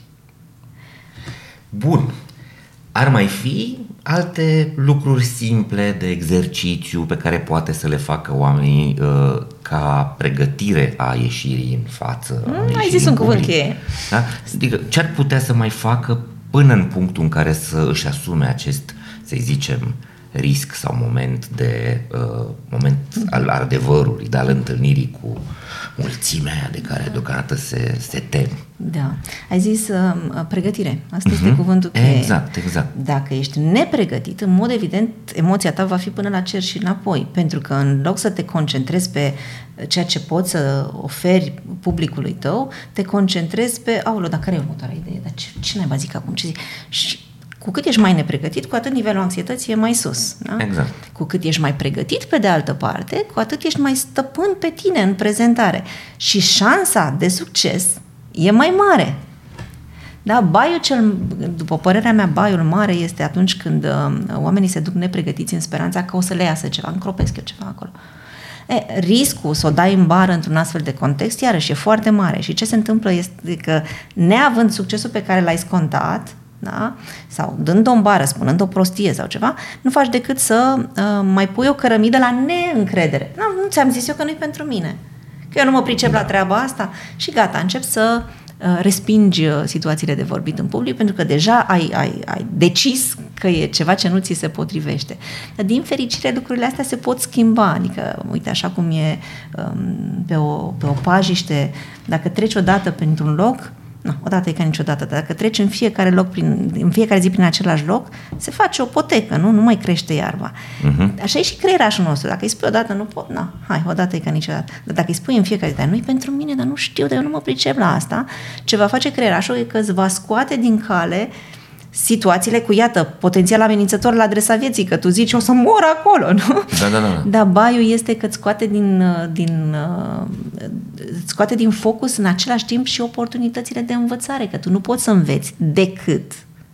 Bun. Ar mai fi alte lucruri simple de exercițiu pe care poate să le facă oamenii uh, ca pregătire a ieșirii în față? Mm, ai zis un cuvânt cheie. Da? Adică ce ar putea să mai facă până în punctul în care să își asume acest, să-i zicem, risc sau moment de uh, moment al adevărului, de al întâlnirii cu mulțimea aia de care deocamdată se, se tem. Da. Ai zis uh, pregătire. Asta uh-huh. este cuvântul cheie. Exact, exact. Dacă ești nepregătit, în mod evident, emoția ta va fi până la cer și înapoi, pentru că în loc să te concentrezi pe ceea ce poți să oferi publicului tău, te concentrezi pe, aoleu, dar care e următoarea idee? Dar ce, ce naiba zic acum? Ce zic? Și cu cât ești mai nepregătit, cu atât nivelul anxietății e mai sus. Da? Exact. Cu cât ești mai pregătit pe de altă parte, cu atât ești mai stăpân pe tine în prezentare. Și șansa de succes e mai mare. Da? Baiul cel, după părerea mea, baiul mare este atunci când uh, oamenii se duc nepregătiți în speranța că o să le iasă ceva, încropesc eu ceva acolo. E, riscul să o dai în bară într-un astfel de context, iarăși, e foarte mare. Și ce se întâmplă este că, neavând succesul pe care l-ai scontat, da? Sau dând o bară, spunând o prostie sau ceva, nu faci decât să uh, mai pui o cărămidă la neîncredere. Nu, nu ți-am zis eu că nu-i pentru mine, că eu nu mă pricep la treaba asta și gata, încep să respingi situațiile de vorbit în public pentru că deja ai, ai, ai decis că e ceva ce nu ți se potrivește. Dar din fericire lucrurile astea se pot schimba, adică uite așa cum e um, pe, o, pe o pajiște, dacă treci odată printr-un loc, nu, odată e ca niciodată, dar dacă treci în fiecare loc, prin, în fiecare zi prin același loc, se face o potecă, nu? Nu mai crește iarba. Uh-huh. Așa e și creierașul nostru. Dacă îi spui odată, nu pot, na, hai, odată e ca niciodată. Dar dacă îi spui în fiecare zi, dar nu-i pentru mine, dar nu știu, dar eu nu mă pricep la asta, ce va face creierașul e că îți va scoate din cale situațiile cu, iată, potențial amenințător la adresa vieții, că tu zici o să mor acolo, nu? Da, da, da. Dar baiul este că îți scoate din, din, îți scoate din focus în același timp și oportunitățile de învățare, că tu nu poți să înveți decât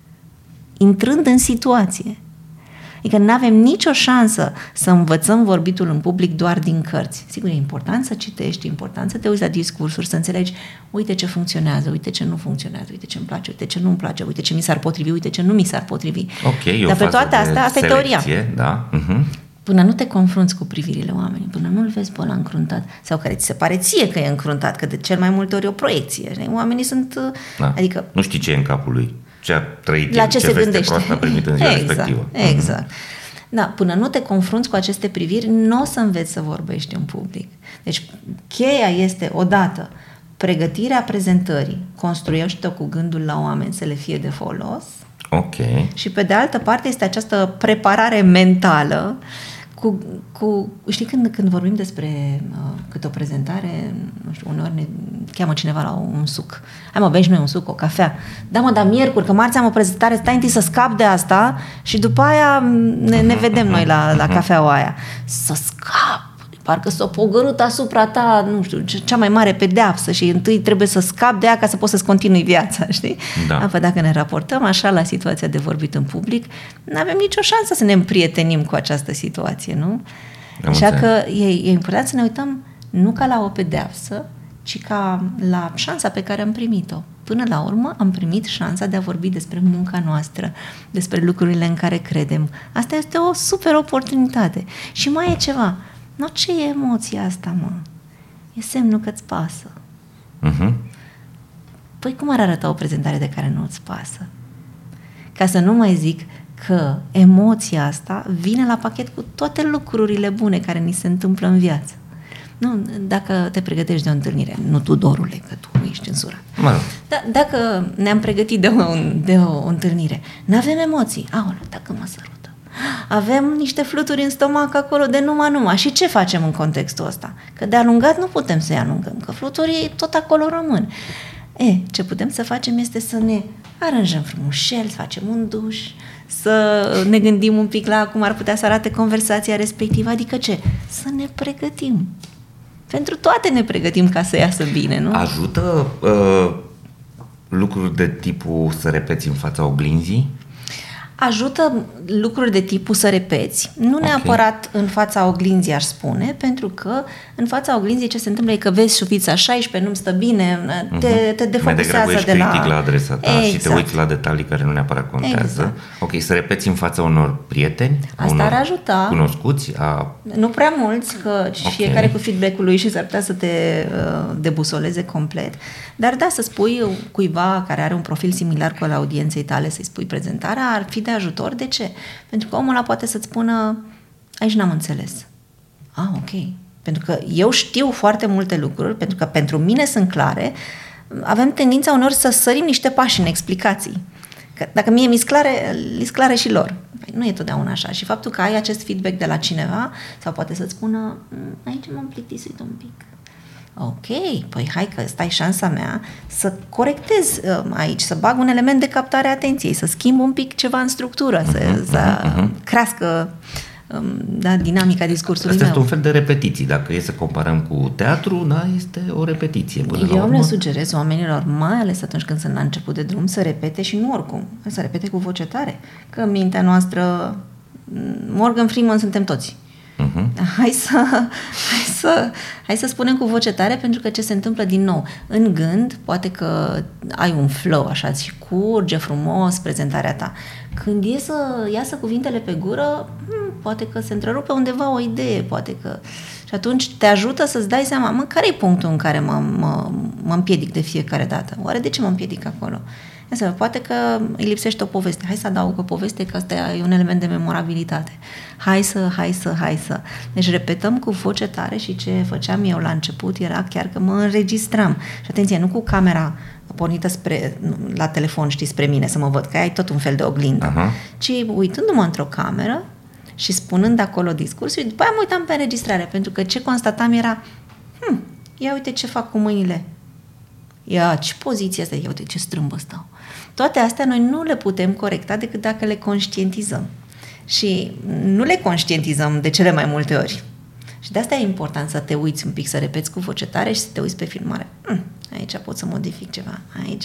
intrând în situație. Adică nu avem nicio șansă să învățăm vorbitul în public doar din cărți. Sigur, e important să citești, e important să te uiți la discursuri, să înțelegi, uite ce funcționează, uite ce nu funcționează, uite ce îmi place, uite ce nu îmi place, uite ce mi s-ar potrivi, uite ce nu mi s-ar potrivi. Ok, dar pe toate astea, asta e teoria. Da. Uh-huh. Până nu te confrunți cu privirile oamenilor, până nu-l vezi pe ăla încruntat, sau care ți se pare ție că e încruntat, că de cel mai multe ori e o proiecție. Oamenii sunt... Da. Adică, nu știi ce e în capul lui. Ce a trăit la el, ce, ce se veste gândește. proastă a primit în ziua exact, respectivă. Exact. Mm-hmm. Da, până nu te confrunți cu aceste priviri, nu o să înveți să vorbești în public. Deci, cheia este, odată, pregătirea prezentării. Construiește-o cu gândul la oameni să le fie de folos. Ok. Și pe de altă parte este această preparare mentală cu, cu știi, când, când vorbim despre uh, câte o prezentare, nu știu, uneori ne cheamă cineva la un suc. Hai mă, bem și noi un suc, o cafea. Da mă, dar miercuri, că marți am o prezentare, stai întâi să scap de asta și după aia ne, ne vedem noi la, la cafeaua aia. Să scap! Parcă s-o pogărât asupra ta, nu știu, cea mai mare pedeapsă și întâi trebuie să scapi de ea ca să poți să-ți continui viața, știi? Da. Apoi dacă ne raportăm așa la situația de vorbit în public, nu avem nicio șansă să ne împrietenim cu această situație, nu? Am așa înțeles. Că e, e important să ne uităm nu ca la o pedeapsă, ci ca la șansa pe care am primit-o. Până la urmă am primit șansa de a vorbi despre munca noastră, despre lucrurile în care credem. Asta este o super oportunitate. Și mai e ceva. Nu, ce e emoția asta, mă? E semnul că îți pasă. Uh-huh. Păi cum ar arăta o prezentare de care nu îți pasă? Ca să nu mai zic că emoția asta vine la pachet cu toate lucrurile bune care ni se întâmplă în viață. Nu, dacă te pregătești de o întâlnire, nu tu, Dorule, că tu nu ești în sură. Mă. Da, dacă ne-am pregătit de o, de o întâlnire, n-avem emoții. Aoleu, dacă mă sărută. Avem niște fluturi în stomac acolo de numai numai. Și ce facem în contextul ăsta? Că de alungat nu putem să-i alungăm, că fluturii tot acolo rămân. E, ce putem să facem este să ne aranjăm frumușel, să facem un duș, să ne gândim un pic la cum ar putea să arate conversația respectivă, adică ce? Să ne pregătim. Pentru toate ne pregătim ca să iasă bine, nu? Ajută uh, lucruri de tipul să repeți în fața oglinzii? Ajută lucruri de tipul să repeți, nu okay. neapărat în fața oglinzii, aș spune, pentru că în fața oglinzii ce se întâmplă e că vezi șuvița șaisprezece, nu-mi stă bine, te, te defocusează de la... critic la adresa ta exact. Și te uiți la detalii care nu neapărat contează. Exact. Ok, să repeți în fața unor prieteni, asta unor ar ajuta. Cunoscuți? A... Nu prea mulți, că okay. fiecare cu feedback-ul lui și s-ar putea să te uh, debusoleze complet, dar da, să spui cuiva care are un profil similar cu al audienței tale, să-i spui prezentarea, ar fi de ajutor. De ce? Pentru că omul ăla poate să-ți spună, aici n-am înțeles. Ah, ok. Pentru că eu știu foarte multe lucruri, pentru că pentru mine sunt clare, avem tendința uneori să sărim niște pași în explicații. Că dacă mie mi-s clare, li-s clare și lor. Păi nu e totdeauna așa. Și faptul că ai acest feedback de la cineva, sau poate să-ți spună, aici m-am plictisit un pic. Ok, păi hai că ăsta e șansa mea să corectez uh, aici, să bag un element de captare a atenției, să schimb un pic ceva în structură, să, uh-huh, să uh-huh. crească um, da, dinamica discursului asta meu. Asta este un fel de repetiții. Dacă e să comparăm cu teatru, da, este o repetiție. Până Eu la urmă. le sugerez oamenilor, mai ales atunci când sunt la început de drum, să repete și nu oricum, să repete cu voce tare. Că mintea noastră, Morgan Freeman suntem toți. Uh-huh. Hai să, hai, să, hai să spunem cu voce tare, pentru că ce se întâmplă din nou? În gând, poate că ai un flow, așa, și curge frumos prezentarea ta. Când e să iasă cuvintele pe gură, poate că se întrerupe undeva o idee, poate că... Și atunci te ajută să-ți dai seama, mă, care e punctul în care mă, mă, mă mă împiedic de fiecare dată. Oare de ce mă împiedic acolo? Asta, poate că îi lipsește o poveste. Hai să adaug o poveste, că asta e un element de memorabilitate. Hai să, hai să, hai să. Deci repetăm cu voce tare și ce făceam eu la început era chiar că mă înregistram. Și atenție, nu cu camera pornită spre, la telefon, știi, spre mine, să mă văd, că ai tot un fel de oglindă. Uh-huh. Ci uitându-mă într-o cameră și spunând acolo discursul, după aia mă uitam pe înregistrare, pentru că ce constatam era, hm, ia uite ce fac cu mâinile. Ia, ce poziție asta, ia uite ce strâmbă stau. Toate astea noi nu le putem corecta decât dacă le conștientizăm. Și nu le conștientizăm de cele mai multe ori. Și de asta e important să te uiți un pic, să repeți cu voce tare și să te uiți pe filmare. Hm, aici pot să modific ceva. Aici...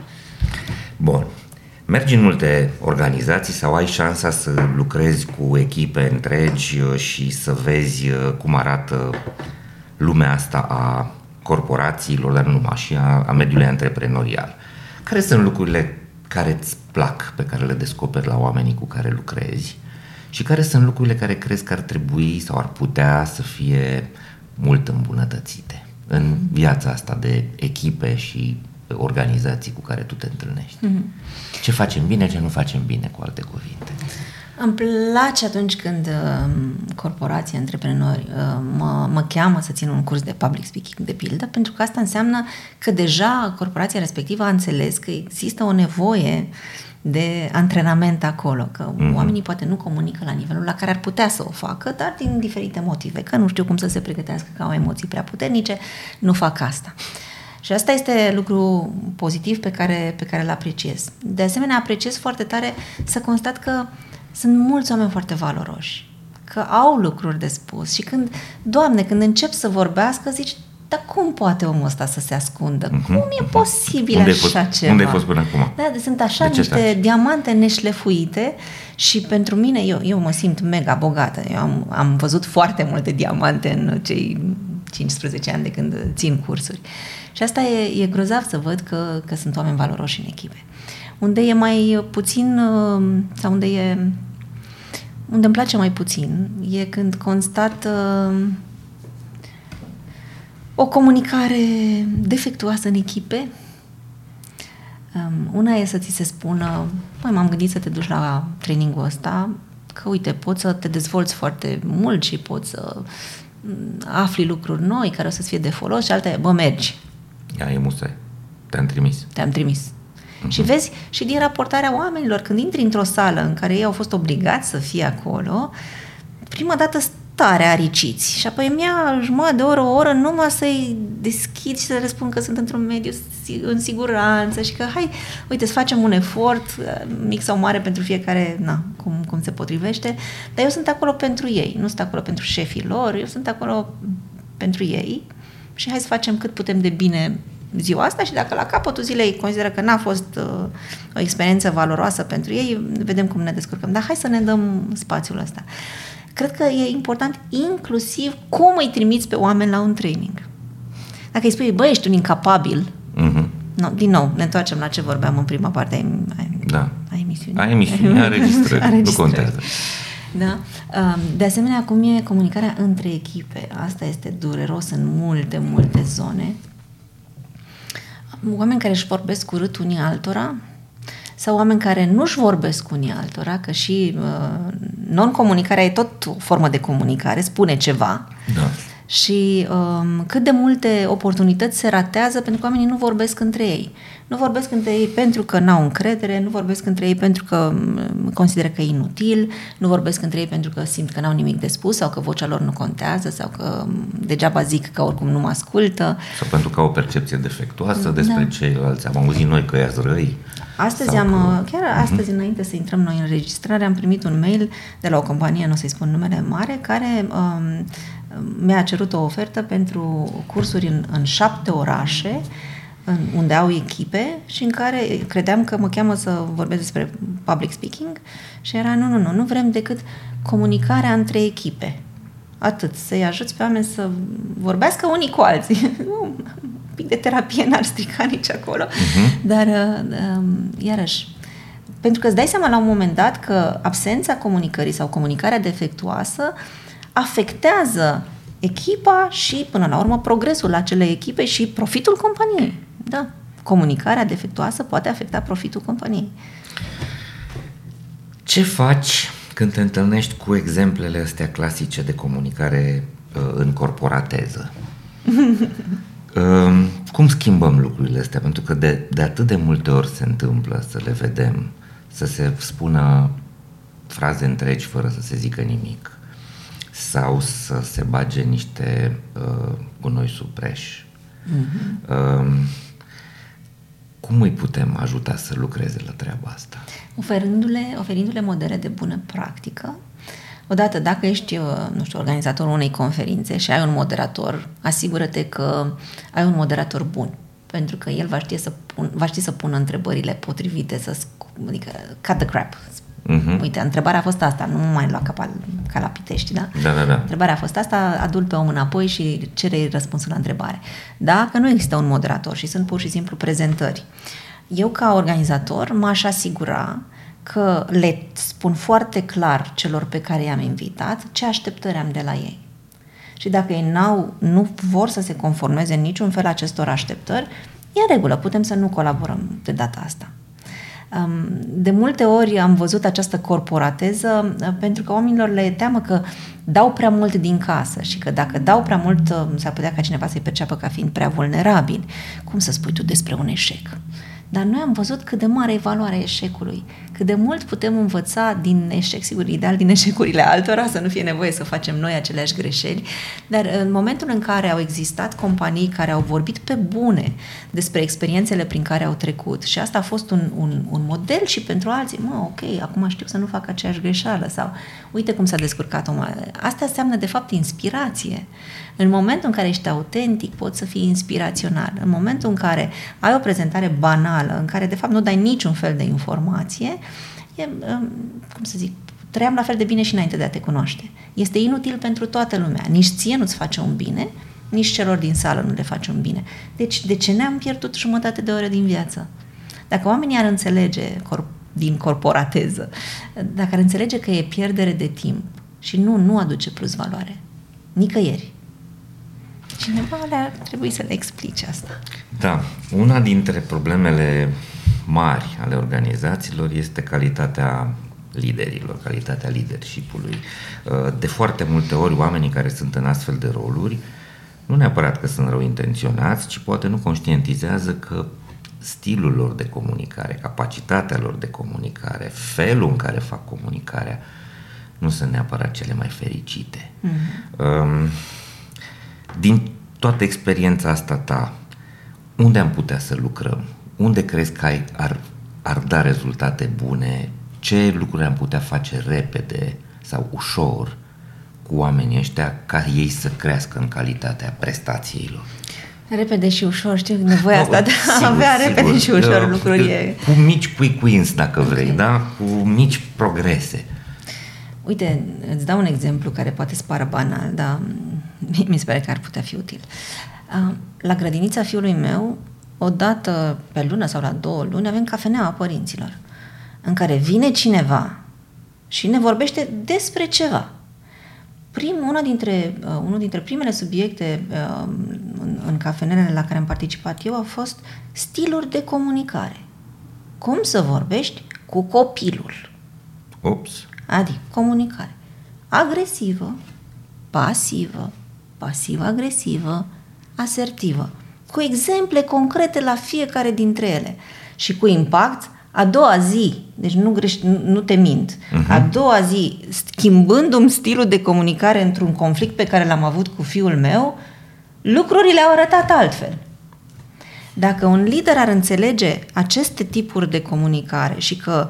Bun. Mergi în multe organizații sau ai șansa să lucrezi cu echipe întregi și să vezi cum arată lumea asta a corporațiilor, dar nu numai, și a, a mediului antreprenorial. Care sunt lucrurile care îți plac, pe care le descoperi la oamenii cu care lucrezi și care sunt lucrurile care crezi că ar trebui sau ar putea să fie mult îmbunătățite în viața asta de echipe și organizații cu care tu te întâlnești? Mm-hmm. Ce facem bine, ce nu facem bine, cu alte cuvinte? Îmi place atunci când uh, corporații, antreprenori uh, mă, mă cheamă să țin un curs de public speaking, de pildă, pentru că asta înseamnă că deja corporația respectivă a înțeles că există o nevoie de antrenament acolo, că mm-hmm. oamenii poate nu comunică la nivelul la care ar putea să o facă, dar din diferite motive, că nu știu cum să se pregătească, că au emoții prea puternice, nu fac asta. Și asta este lucru pozitiv pe care, pe care îl apreciez. De asemenea, apreciez foarte tare să constat că sunt mulți oameni foarte valoroși, că au lucruri de spus și când, Doamne, când încep să vorbească, zici, dar cum poate omul ăsta să se ascundă? Uh-huh, cum e uh-huh. posibil unde așa fost, ceva? Unde ai fost până acum? Da, sunt așa niște diamante neșlefuite și pentru mine, eu, eu mă simt mega bogată. Eu am, am văzut foarte multe diamante în cei cincisprezece ani de când țin cursuri. Și asta e, e grozav să văd că, că sunt oameni valoroși în echipe. Unde e mai puțin, sau unde e, unde îmi place mai puțin, e când constat uh, o comunicare defectuoasă în echipe. Um, una e să ți se spună, măi, m-am gândit să te duci la trainingul ăsta, că uite, poți să te dezvolți foarte mult și poți să afli lucruri noi care o să-ți fie de folos și alte, bă, mergi. Ia, e musai. Te-am trimis. Te-am trimis. Uh-huh. Și vezi, și din raportarea oamenilor, când intri într-o sală în care ei au fost obligați să fie acolo, prima dată tare ariciți și apoi mi-a jumătate de oră, o oră numai să-i deschid și să le spun că sunt într-un mediu în siguranță și că hai, uite, să facem un efort mic sau mare pentru fiecare, na, cum, cum se potrivește, dar eu sunt acolo pentru ei, nu sunt acolo pentru șefii lor, eu sunt acolo pentru ei și hai să facem cât putem de bine ziua asta și dacă la capătul zilei consideră că n-a fost uh, o experiență valoroasă pentru ei, vedem cum ne descurcăm. Dar hai să ne dăm spațiul ăsta. Cred că e important inclusiv cum îi trimiți pe oameni la un training. Dacă îi spui, băi, ești un incapabil, uh-huh. no, din nou, ne întoarcem la ce vorbeam în prima parte a, a, da. a emisiunii. A emisiunii, a registrării, nu contează. Da? De asemenea, cum e comunicarea între echipe. Asta este dureros în multe, multe zone. Oameni care își vorbesc urât unii altora sau oameni care nu-și vorbesc unii altora, că și uh, non-comunicarea e tot o formă de comunicare, spune ceva. Da. Și um, cât de multe oportunități se ratează pentru că oamenii nu vorbesc între ei. Nu vorbesc între ei pentru că n-au încredere, nu vorbesc între ei pentru că consideră că e inutil, nu vorbesc între ei pentru că simt că n-au nimic de spus sau că vocea lor nu contează sau că degeaba zic că oricum nu mă ascultă. Sau pentru că au o percepție defectuoasă despre da. ceilalți. Am auzit noi că i-ați răi. Astăzi am, că... chiar astăzi, uh-huh. înainte să intrăm noi în înregistrare, am primit un mail de la o companie, nu o să-i spun numele mare, care um, mi-a cerut o ofertă pentru cursuri în, în șapte orașe, în, unde au echipe și în care credeam că mă cheamă să vorbesc despre public speaking și era, nu, nu, nu, nu vrem decât comunicarea între echipe. Atât, să-i ajuți pe oameni să vorbească unii cu alții. Un pic de terapie n-ar strica nici acolo. Uh-huh. Dar, uh, iarăși, pentru că îți dai seama la un moment dat că absența comunicării sau comunicarea defectuoasă afectează echipa și, până la urmă, progresul acelei echipe și profitul companiei. Da. Comunicarea defectuoasă poate afecta profitul companiei. Ce faci când te întâlnești cu exemplele astea clasice de comunicare uh, în corporateză? uh, cum schimbăm lucrurile astea? Pentru că de, de atât de multe ori se întâmplă să le vedem, să se spună fraze întregi fără să se zică nimic, sau să se bage niște uh, gunoi sub preș. Mm-hmm. Uh, cum îi putem ajuta să lucreze la treaba asta? Oferindu-le, oferindu-le modele de bună practică. Odată, dacă ești, nu știu, organizatorul unei conferințe și ai un moderator, asigură-te că ai un moderator bun, pentru că el va ști să, pun, va ști să pună întrebările potrivite, să, adică cut the crap. Uh-huh. Uite, întrebarea a fost asta, nu mai lua ca, ca la Pitești, da? Da, da, da. Întrebarea a fost asta, adu-l pe om înapoi și cere răspunsul la întrebare. Dacă nu există un moderator și sunt pur și simplu prezentări, eu ca organizator m-aș asigura că le spun foarte clar celor pe care i-am invitat ce așteptări am de la ei. Și dacă ei n-au, nu vor să se conformeze în niciun fel acestor așteptări, e în regulă, putem să nu colaborăm de data asta. De multe ori am văzut această corporateză pentru că oamenilor le teamă că dau prea mult din casă și că dacă dau prea mult s-ar putea ca cineva să-i perceapă ca fiind prea vulnerabil. Cum să spui tu despre un eșec? Dar noi am văzut cât de mare e valoarea eșecului, cât de mult putem învăța din eșec, sigur, ideal din eșecurile altora, să nu fie nevoie să facem noi aceleași greșeli, dar în momentul în care au existat companii care au vorbit pe bune despre experiențele prin care au trecut și asta a fost un, un, un model și pentru alții, mă, ok, acum știu să nu fac aceeași greșeală sau uite cum s-a descurcat omul. Asta înseamnă, de fapt, inspirație. În momentul în care ești autentic, poți să fii inspirațional. În momentul în care ai o prezentare banală, în care, de fapt, nu dai niciun fel de informație, e, cum să zic, trăiam la fel de bine și înainte de a te cunoaște. Este inutil pentru toată lumea. Nici ție nu-ți face un bine, nici celor din sală nu le face un bine. Deci, de ce ne-am pierdut jumătate de oră din viață? Dacă oamenii ar înțelege din corporateză, dacă ar înțelege că e pierdere de timp și nu, nu aduce plus valoare, nicăieri, cineva le-ar trebui să le explice asta. Da, una dintre problemele mari ale organizațiilor este calitatea liderilor, calitatea leadership-ului. De foarte multe ori, oamenii care sunt în astfel de roluri, nu neapărat că sunt rău intenționați, ci poate nu conștientizează că stilul lor de comunicare, capacitatea lor de comunicare, felul în care fac comunicarea, nu sunt neapărat cele mai fericite. Mm-hmm. Din toată experiența asta ta, unde am putea să lucrăm? Unde crezi că ai, ar, ar da rezultate bune? Ce lucruri am putea face repede sau ușor cu oamenii ăștia ca ei să crească în calitatea prestațiilor? Repede și ușor, știu nevoia no, asta de a sigur, avea sigur. repede și ușor uh, lucruri. Cu mici quick wins, dacă okay. vrei, da? Cu mici progrese. Uite, îți dau un exemplu care poate să pară banal, dar mi se pare că ar putea fi util. La grădinița fiului meu, o dată pe lună sau la două luni, avem cafeneaua părinților, în care vine cineva și ne vorbește despre ceva. Prim, una dintre, uh, unul dintre primele subiecte uh, în, în cafenelele la care am participat eu a fost stiluri de comunicare. Cum să vorbești cu copilul? Ops. Adică comunicare agresivă, pasivă, pasiv-agresivă, asertivă, cu exemple concrete la fiecare dintre ele și cu impact a doua zi, deci nu, greș, nu, nu te mint, uh-huh. a doua zi, schimbându-mi stilul de comunicare într-un conflict pe care l-am avut cu fiul meu, lucrurile au arătat altfel. Dacă un lider ar înțelege aceste tipuri de comunicare și că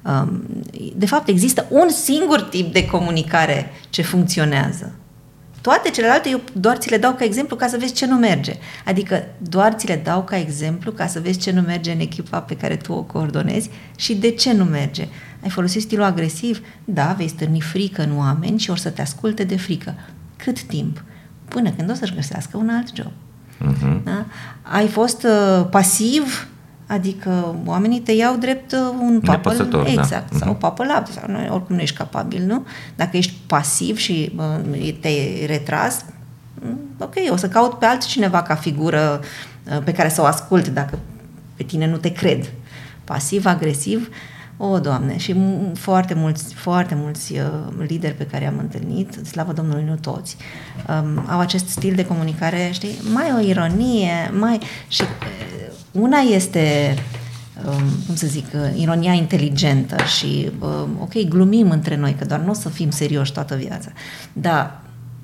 de fapt există un singur tip de comunicare ce funcționează, toate celelalte eu doar ți le dau ca exemplu ca să vezi ce nu merge. Adică doar ți le dau ca exemplu ca să vezi ce nu merge în echipa pe care tu o coordonezi și de ce nu merge. Ai folosit stilul agresiv? Da, vei stârni frică în oameni și or să te asculte de frică. Cât timp? Până când o să-și găsească un alt job. Uh-huh. Da? Ai fost uh, pasiv? Adică oamenii te iau drept un papă, exact, da. Sau uh-huh. papă lapte, sau nu, oricum nu ești capabil, nu? Dacă ești pasiv și uh, te-ai retras, ok, o să caut pe altcineva ca figură pe care să o ascult dacă pe tine nu te cred. Pasiv-agresiv, o, Doamne, și foarte mulți, foarte mulți uh, lideri pe care am întâlnit, slavă Domnului, nu toți, um, au acest stil de comunicare, știi, mai o ironie, mai... și uh, una este, um, cum să zic, uh, ironia inteligentă și, uh, ok, glumim între noi, că doar nu o să fim serioși toată viața, dar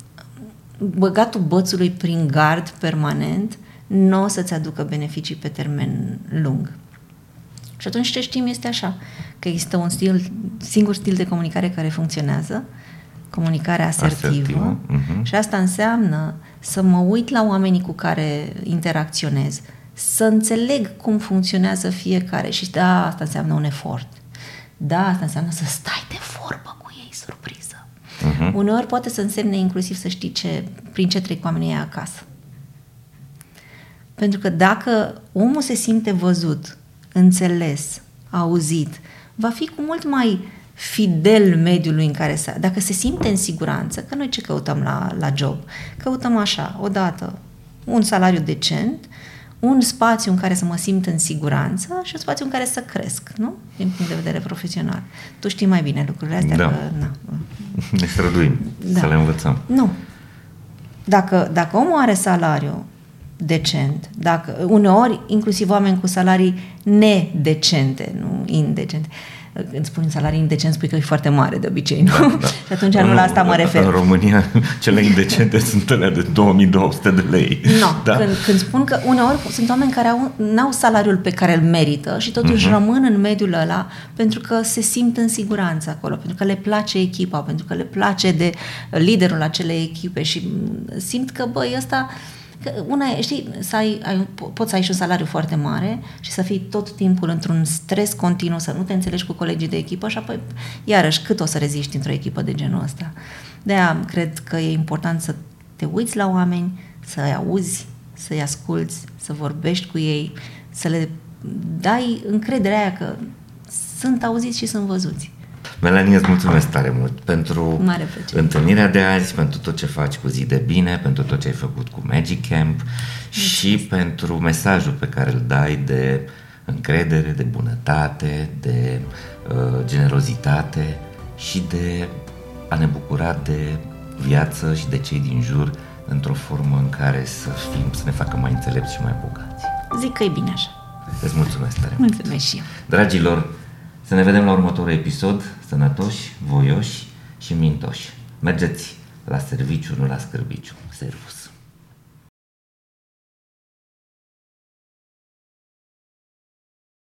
băgatul bățului prin gard permanent nu o să-ți aducă beneficii pe termen lung. Și atunci ce știm este așa, că există un stil, singur stil de comunicare care funcționează, comunicarea asertivă, asertivă. Uh-huh. Și asta înseamnă să mă uit la oamenii cu care interacționez, să înțeleg cum funcționează fiecare și da, asta înseamnă un efort. Da, asta înseamnă să stai de vorbă cu ei, surpriză. Uh-huh. Uneori poate să însemne inclusiv să știi ce, prin ce trec oamenii acasă. Pentru că dacă omul se simte văzut, înțeles, auzit, va fi cu mult mai fidel mediului în care să... Dacă se simte în siguranță, că noi ce căutăm la, la job? Căutăm așa, odată, un salariu decent, un spațiu în care să mă simt în siguranță și un spațiu în care să cresc, nu? Din punct de vedere profesional. Tu știi mai bine lucrurile astea. Da. Că, na. Ne străduim da. să le învățăm. Nu. Dacă, dacă omul are salariu decent, dacă, uneori inclusiv oameni cu salarii nedecente, nu indecente. Când spun salarii indecent, spui că e foarte mare de obicei, nu? Da, da. Și atunci nu, nu la asta mă refer. În România cele indecente sunt alea de două mii două sute de lei. Nu, da? când, când spun că uneori sunt oameni care au, n-au salariul pe care îl merită și totuși uh-huh. rămân în mediul ăla pentru că se simt în siguranță acolo, pentru că le place echipa, pentru că le place de liderul acelei echipe și simt că, băi, ăsta... Că una e, știi, să ai, ai, poți să ai și un salariu foarte mare și să fii tot timpul într-un stres continuu, să nu te înțelegi cu colegii de echipă și apoi, iarăși, cât o să reziști într-o echipă de genul ăsta. De-aia cred că e important să te uiți la oameni, să-i auzi, să-i asculți, să vorbești cu ei, să le dai încrederea aia că sunt auziți și sunt văzuți. Melanie, îți mulțumesc tare mult pentru întâlnirea de azi, pentru tot ce faci cu Zi de Bine, pentru tot ce ai făcut cu Magic Camp și pentru mesajul pe care îl dai de încredere, de bunătate, de uh, generozitate și de a ne bucura de viață și de cei din jur într-o formă în care să fim, să ne facă mai înțelepți și mai bogați. Zic că e bine așa. Îți mulțumesc tare mult. Mulțumesc și eu. Dragilor, să ne vedem la următorul episod, sănătoși, voioși și mintoși. Mergeți la serviciu, nu la scârbiciu. Servus!